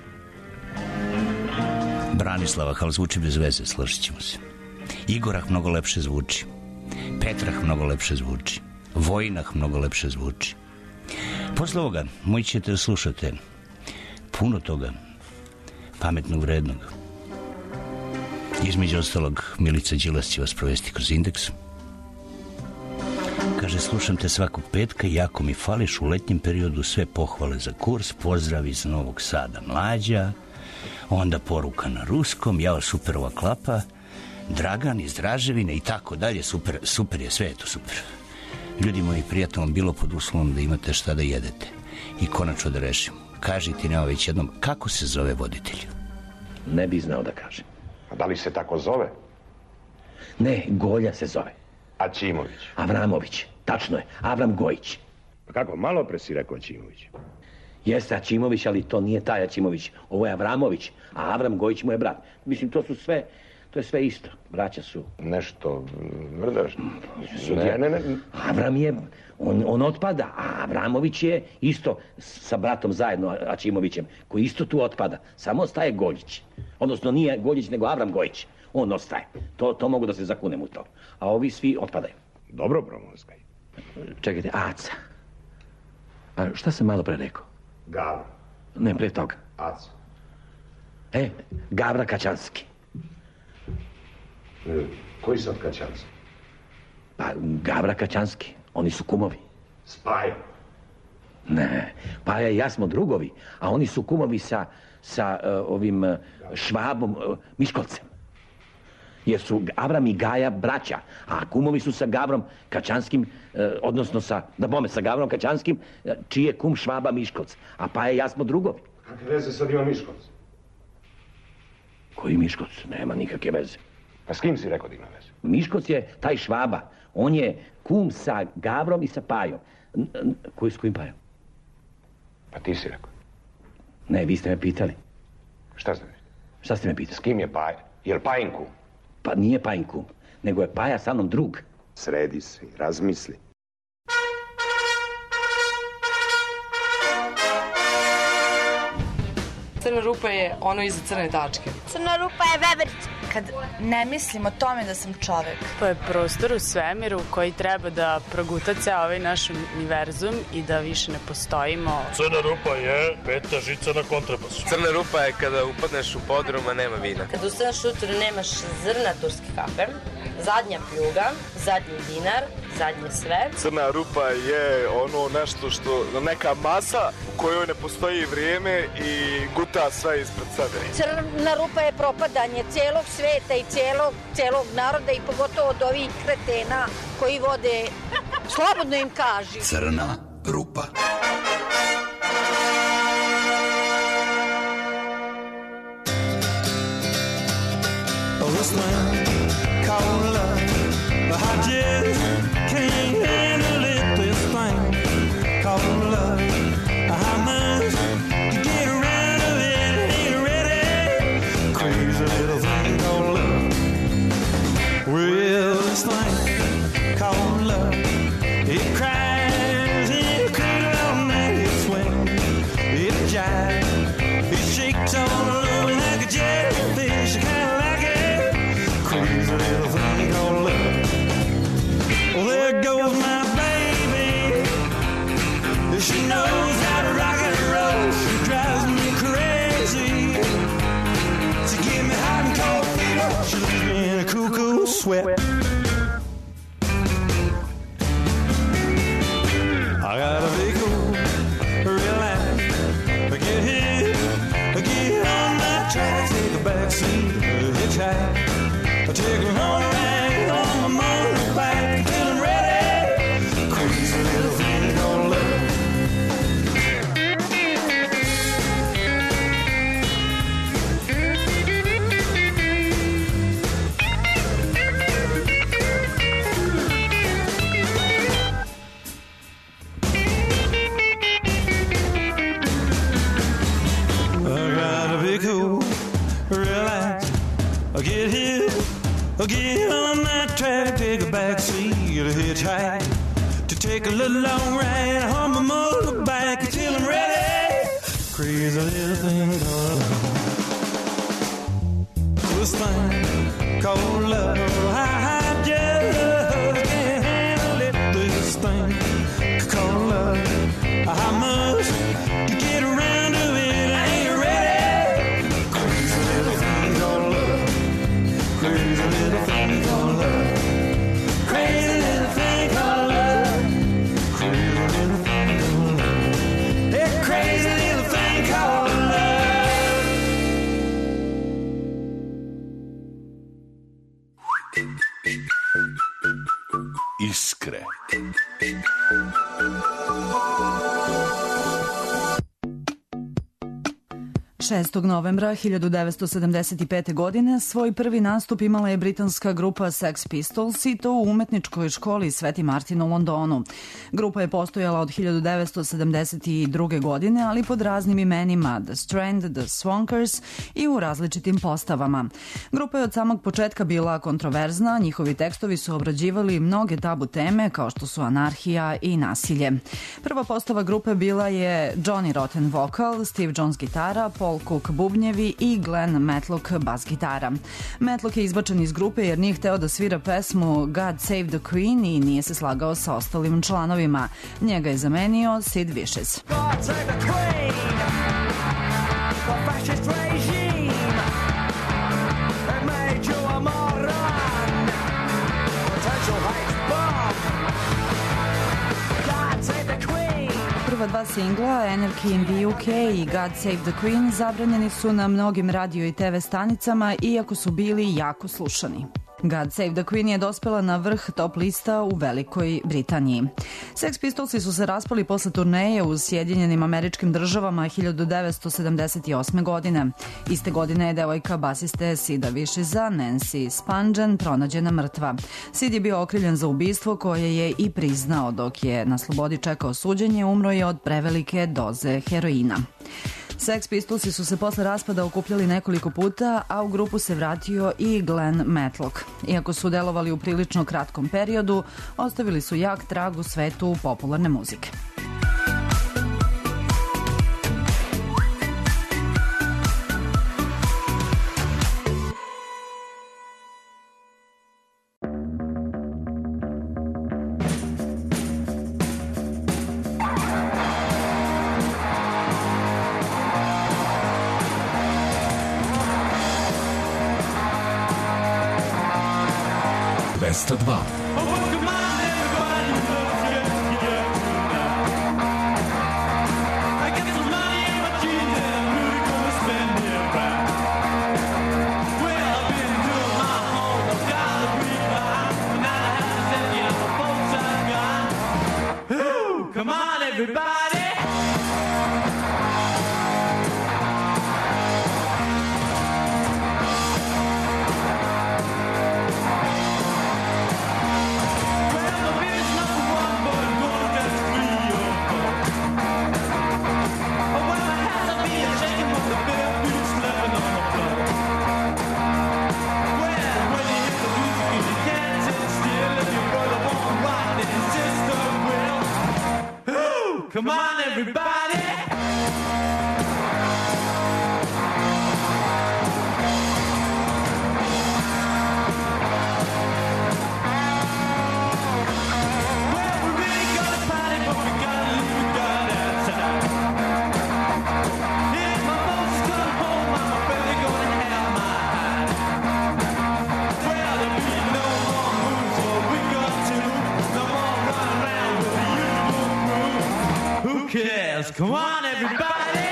Branislava, ali zvuči bez veze, složit ćemo se. Igorah mnogo lepše zvuči. Petrah mnogo lepše zvuči. Vojnah mnogo lepše zvuči. Posle ovoga moći ćete da slušate puno toga pametnog, vrednog. Između ostalog, Milica Đilas će vas provesti kroz Indeks. Kaže, slušam te svakog petka, jako mi fališ u letnjem periodu, sve pohvale za kurs, pozdrav iz Novog Sada Mlađa, onda poruka na ruskom, jao super ova klapa, Dragan iz Draževine i tako dalje, super je, sve je to super. Ljudi moji, prijatno vam bilo pod uslovom da imate šta da jedete. I konačno da rešimo. Kaži ti nema već jednom, kako se zove voditelj? Ne bi znao da kažem. A da li se tako zove? Ne, Golja se zove. Aćimović. Avramović, tačno je, Avram Gojić. Pa kako, malo pre si rekao Aćimović? Jeste Aćimović, ali to nije taj Aćimović. Ovo je Avramović, a Avram Gojić mu je brat. Mislim, to je sve isto. Braća su. Nešto mrdaš? Ne. Avram je, on otpada, a Avramović je isto sa bratom zajedno, Aćimovićem, koji isto tu otpada. Samo ostaje Goljić. Odnosno nije Goljić, nego Avram Gojić. On ostaje. To mogu da se zakunem u to. A ovi svi otpadaju. Dobro, promozgaj. Čekajte, Aca. A šta sam malo pre rekao? Gavra. Ne, pre toga. Aca. Gavra Kaćanski. Koji su od Kaćanski? Pa, Gavra Kaćanski. Oni su kumovi. Spaja. Ne, Paja i ja smo drugovi, a oni su kumovi sa ovim Švabom, Miškolcem. Jer su Avram i Gaja braća, a kumovi su sa Gavrom Kaćanskim, odnosno sa Gavrom Kaćanskim, čiji je kum Švaba Miškolc. A Paja i ja smo drugovi. Kakve veze sad ima Miškolc? Koji Miškolc? Nema nikakve veze. A s kim si rekao da ima veze? Miškolc je taj Švaba. On je kum sa Gavrom i sa Pajom. S kojim Pajom? Pa ti si rekao. Ne, vi ste me pitali. Šta ste me? Šta ste me pitali? S kim je Paja? Je li Pajin kum? Pa nije Pajin kum, nego je Paja sa mnom drug. Sredi se i razmisli. Crna rupa je ono iza crne tačke. Crna rupa je veverica. Kad ne mislim o tome da sam čovek. To je prostor u svemiru koji treba da proguta ceo ovaj naš univerzum i da više ne postojimo. Crna rupa je peta žica na kontrabasu. Crna rupa je kada upadneš u podrum, a nema vina. Kad ustaneš ujutru nemaš zrna turske kafe Zadnja pljuga, zadnji dinar, zadnje sve. Crna rupa je ono nešto što, neka masa u kojoj ne postoji vrijeme i guta sve ispred sebe. Crna rupa je propadanje cijelog sveta i cijelog naroda i pogotovo od ovih kretena koji vode, slobodno im kaži. Crna rupa. This thing called love, I just can't handle it. This thing called love, I must get around to it. Ain't ready, crazy little thing called love. Well, this thing called love, it cries, it cradles all night, it swings, it jives, it shakes all over like a jellyfish. Kind of like it, crazy little thing called love. Well, there goes my baby. She knows how to rock and roll. She drives me crazy. She give me hot and cold fever. She leaves me in a cuckoo sweat. I gotta be cool, relax, get hit, get on my track, take a backseat, hitchhike, take a long ride on my motorbike till I'm ready. Crazy little thing called love. Cool, relax, get hit, get on that track, take a backseat, a hitchhike, to take a little long ride on my motorbike until I'm ready. Crazy little thing called love. This thing called love, I just can't handle it. This thing called love, I must get around to it. Crazy little thing called love. Crazy little thing called love. Crazy little thing called love. Yeah, crazy little thing called love. Iskre. Novembra 1975. godine svoj prvi nastup imala je britanska grupa Sex Pistols i to u umetničkoj školi Sveti Martin u Londonu. Grupa je postojala od 1972. godine, ali pod raznim imenima The Strand, The Swankers i u različitim postavama. Grupa je od samog početka bila kontroverzna, njihovi tekstovi su obrađivali mnoge tabu teme kao što su anarhija i nasilje. Prva postava grupe bila je Johnny Rotten vokal, Steve Jones gitara, Paul Cook bubnjevi i Glenn Matlock bas gitara. Matlock je izbačen iz grupe jer nije hteo da svira pesmu God Save the Queen i nije se slagao sa ostalim članovima. Njega je zamenio Sid Vicious. God save the Queen, the fascist regime, it made you a moron, potential hate bomb, God save the Queen. Prva dva singla, Anarchy in the UK i God Save the Queen, zabranjeni su na mnogim radio i TV stanicama, iako su bili jako slušani. God Save the Queen je dospela na vrh top lista u Velikoj Britaniji. Sex Pistolsi su se raspali posle turneje u Sjedinjenim Američkim Državama 1978. godine. Iste godine je devojka basiste Sida Vicious'a, Nancy Spungen, pronađena mrtva. Sid je bio okrivljen za ubistvo koje je i priznao dok je na slobodi čekao suđenje, umro je od prevelike doze heroina. Sex Pistolsi su se posle raspada okupljali nekoliko puta, a u grupu se vratio i Glenn Matlock. Iako su delovali u prilično kratkom periodu, ostavili su jak trag u svetu popularne muzike. 202. Come on, everybody! Come on, everybody! Cares. Come on, everybody!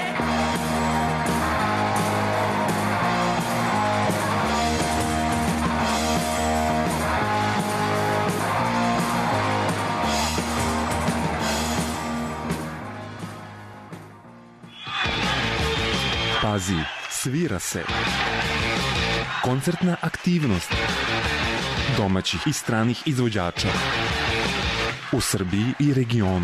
Pazi, svira se. Koncertna aktivnost domaćih i stranih izvođača u Srbiji i regionu.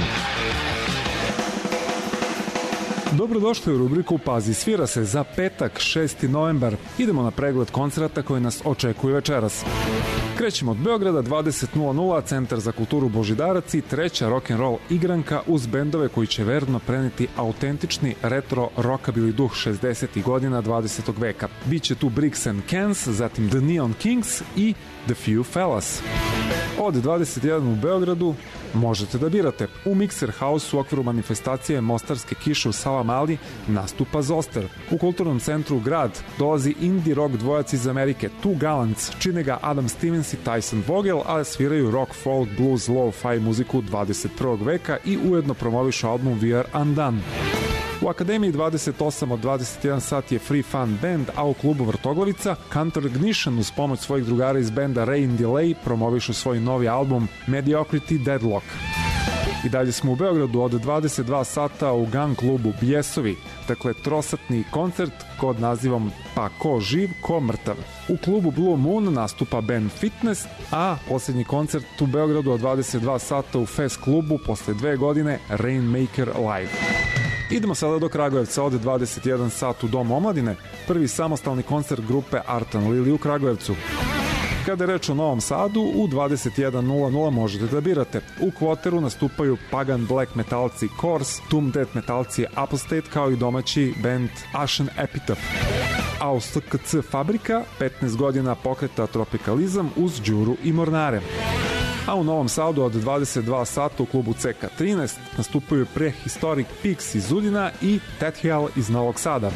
Dobrodošli u rubriku Pazi, svira se za petak, 6. novembar. Idemo na pregled koncerata koji nas očekuju večeras. Krećemo od Beograda, 20.00, Centar za kulturu Božidarac i treća rock'n'roll igranka uz bendove koji će verno preneti autentični retro rockabilly duh 60. godina 20. veka. Biće tu Bricks and Cans, zatim The Neon Kings i The Few Fellas. Od 21 u Beogradu možete da birate. U Mixer House u okviru manifestacije Mostarske kiše u Savamali nastupa Zoster. U kulturnom centru Grad dolazi indie rock dvojac iz Amerike Two Gallants, čine ga Adam Stevens i Tyson Vogel, a sviraju rock, folk, blues, lo-fi muziku 21. veka i ujedno promovišu album We Are Undone. U Akademiji 28 od 21 sat je Free Fun Band, a u klubu Vrtoglavica Counter Ignition uz pomoć svojih drugara iz benda Rain Delay promovišu svoj novi album Mediocrity Deadlock. I dalje smo u Beogradu od 22 sata u Gun klubu Bjesovi, dakle trosatni koncert kod nazivom Pa ko živ, ko mrtav. U klubu Blue Moon nastupa band Fitness, a posljednji koncert u Beogradu od 22 sata u Fest klubu posle 2 godine Rainmaker Live. Idemo sada do Kragujevca od 21 sat u Domu omladine, prvi samostalni koncert grupe Artan Lili u Kragujevcu. Kada je reč o Novom Sadu, u 21.00 možete da birate. U Kvoteru nastupaju pagan black metalci Kors, Tomb Death metalci Apostate kao i domaći band Ashen Epitaph. A u SKC Fabrika 15 godina pokreta tropikalizam uz Đuru i Mornare. A u Novom Sadu od 22 sata u klubu CK13 nastupaju Prehistoric Pigs iz Udina i Tethijal iz Novog Sada.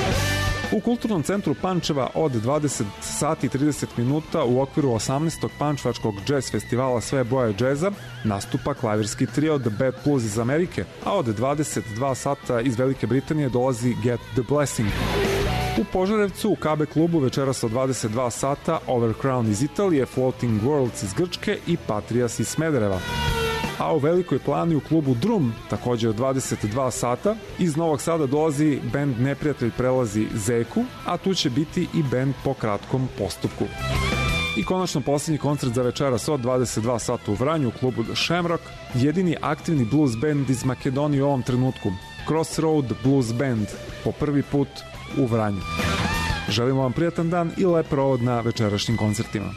U Kulturnom centru Pančeva od 20 sati 30 minuta u okviru 18. pančevačkog džez festivala Sve boje džeza nastupa klavirski trio The Bad Blues iz Amerike, a od 22 sata iz Velike Britanije dolazi Get the Blessing. U Požarevcu u KB klubu večeras od 22 sata Overcrown iz Italije, Floating Worlds iz Grčke i Patrias iz Smedereva. A u Velikoj Plani u klubu Drum, takođe od 22 sata, iz Novog Sada dolazi bend Neprijatelj prelazi Zeku, a tu će biti i bend Po kratkom postupku. I konačno posljednji koncert za večeras od 22 sata u Vranju u klubu The Shamrock, jedini aktivni blues band iz Makedonije u ovom trenutku, Crossroad Blues Band, po prvi put u Vranju. Želimo vam prijatan dan i lep provod na večerašnjim koncertima.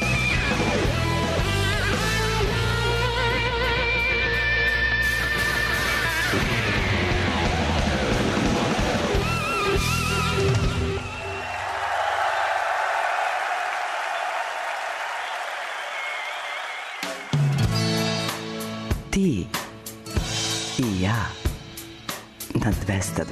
Ti i ja na 202.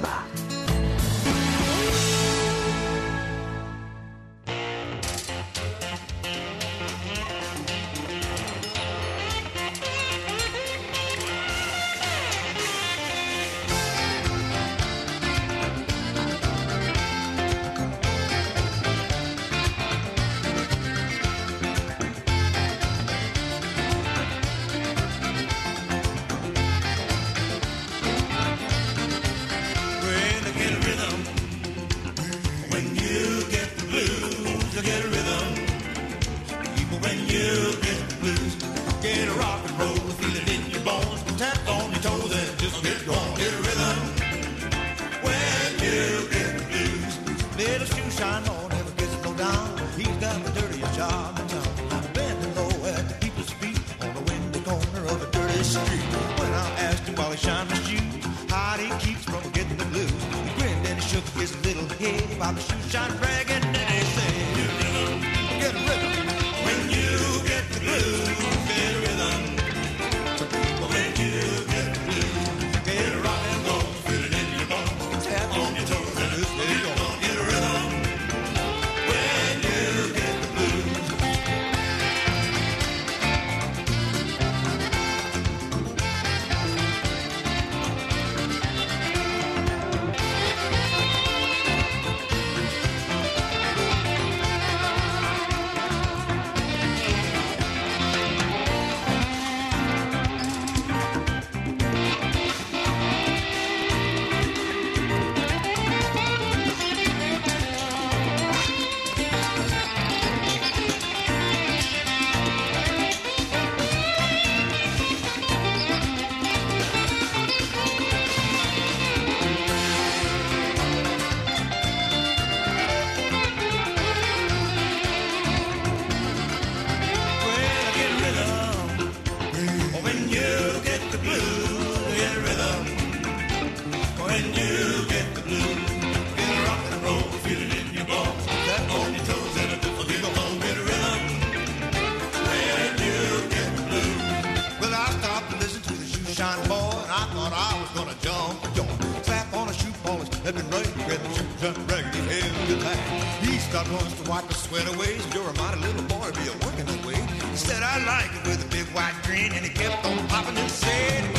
went away. You're a mighty little boy, be a working away. He said, I like it with a big white grin, and he kept on popping and said,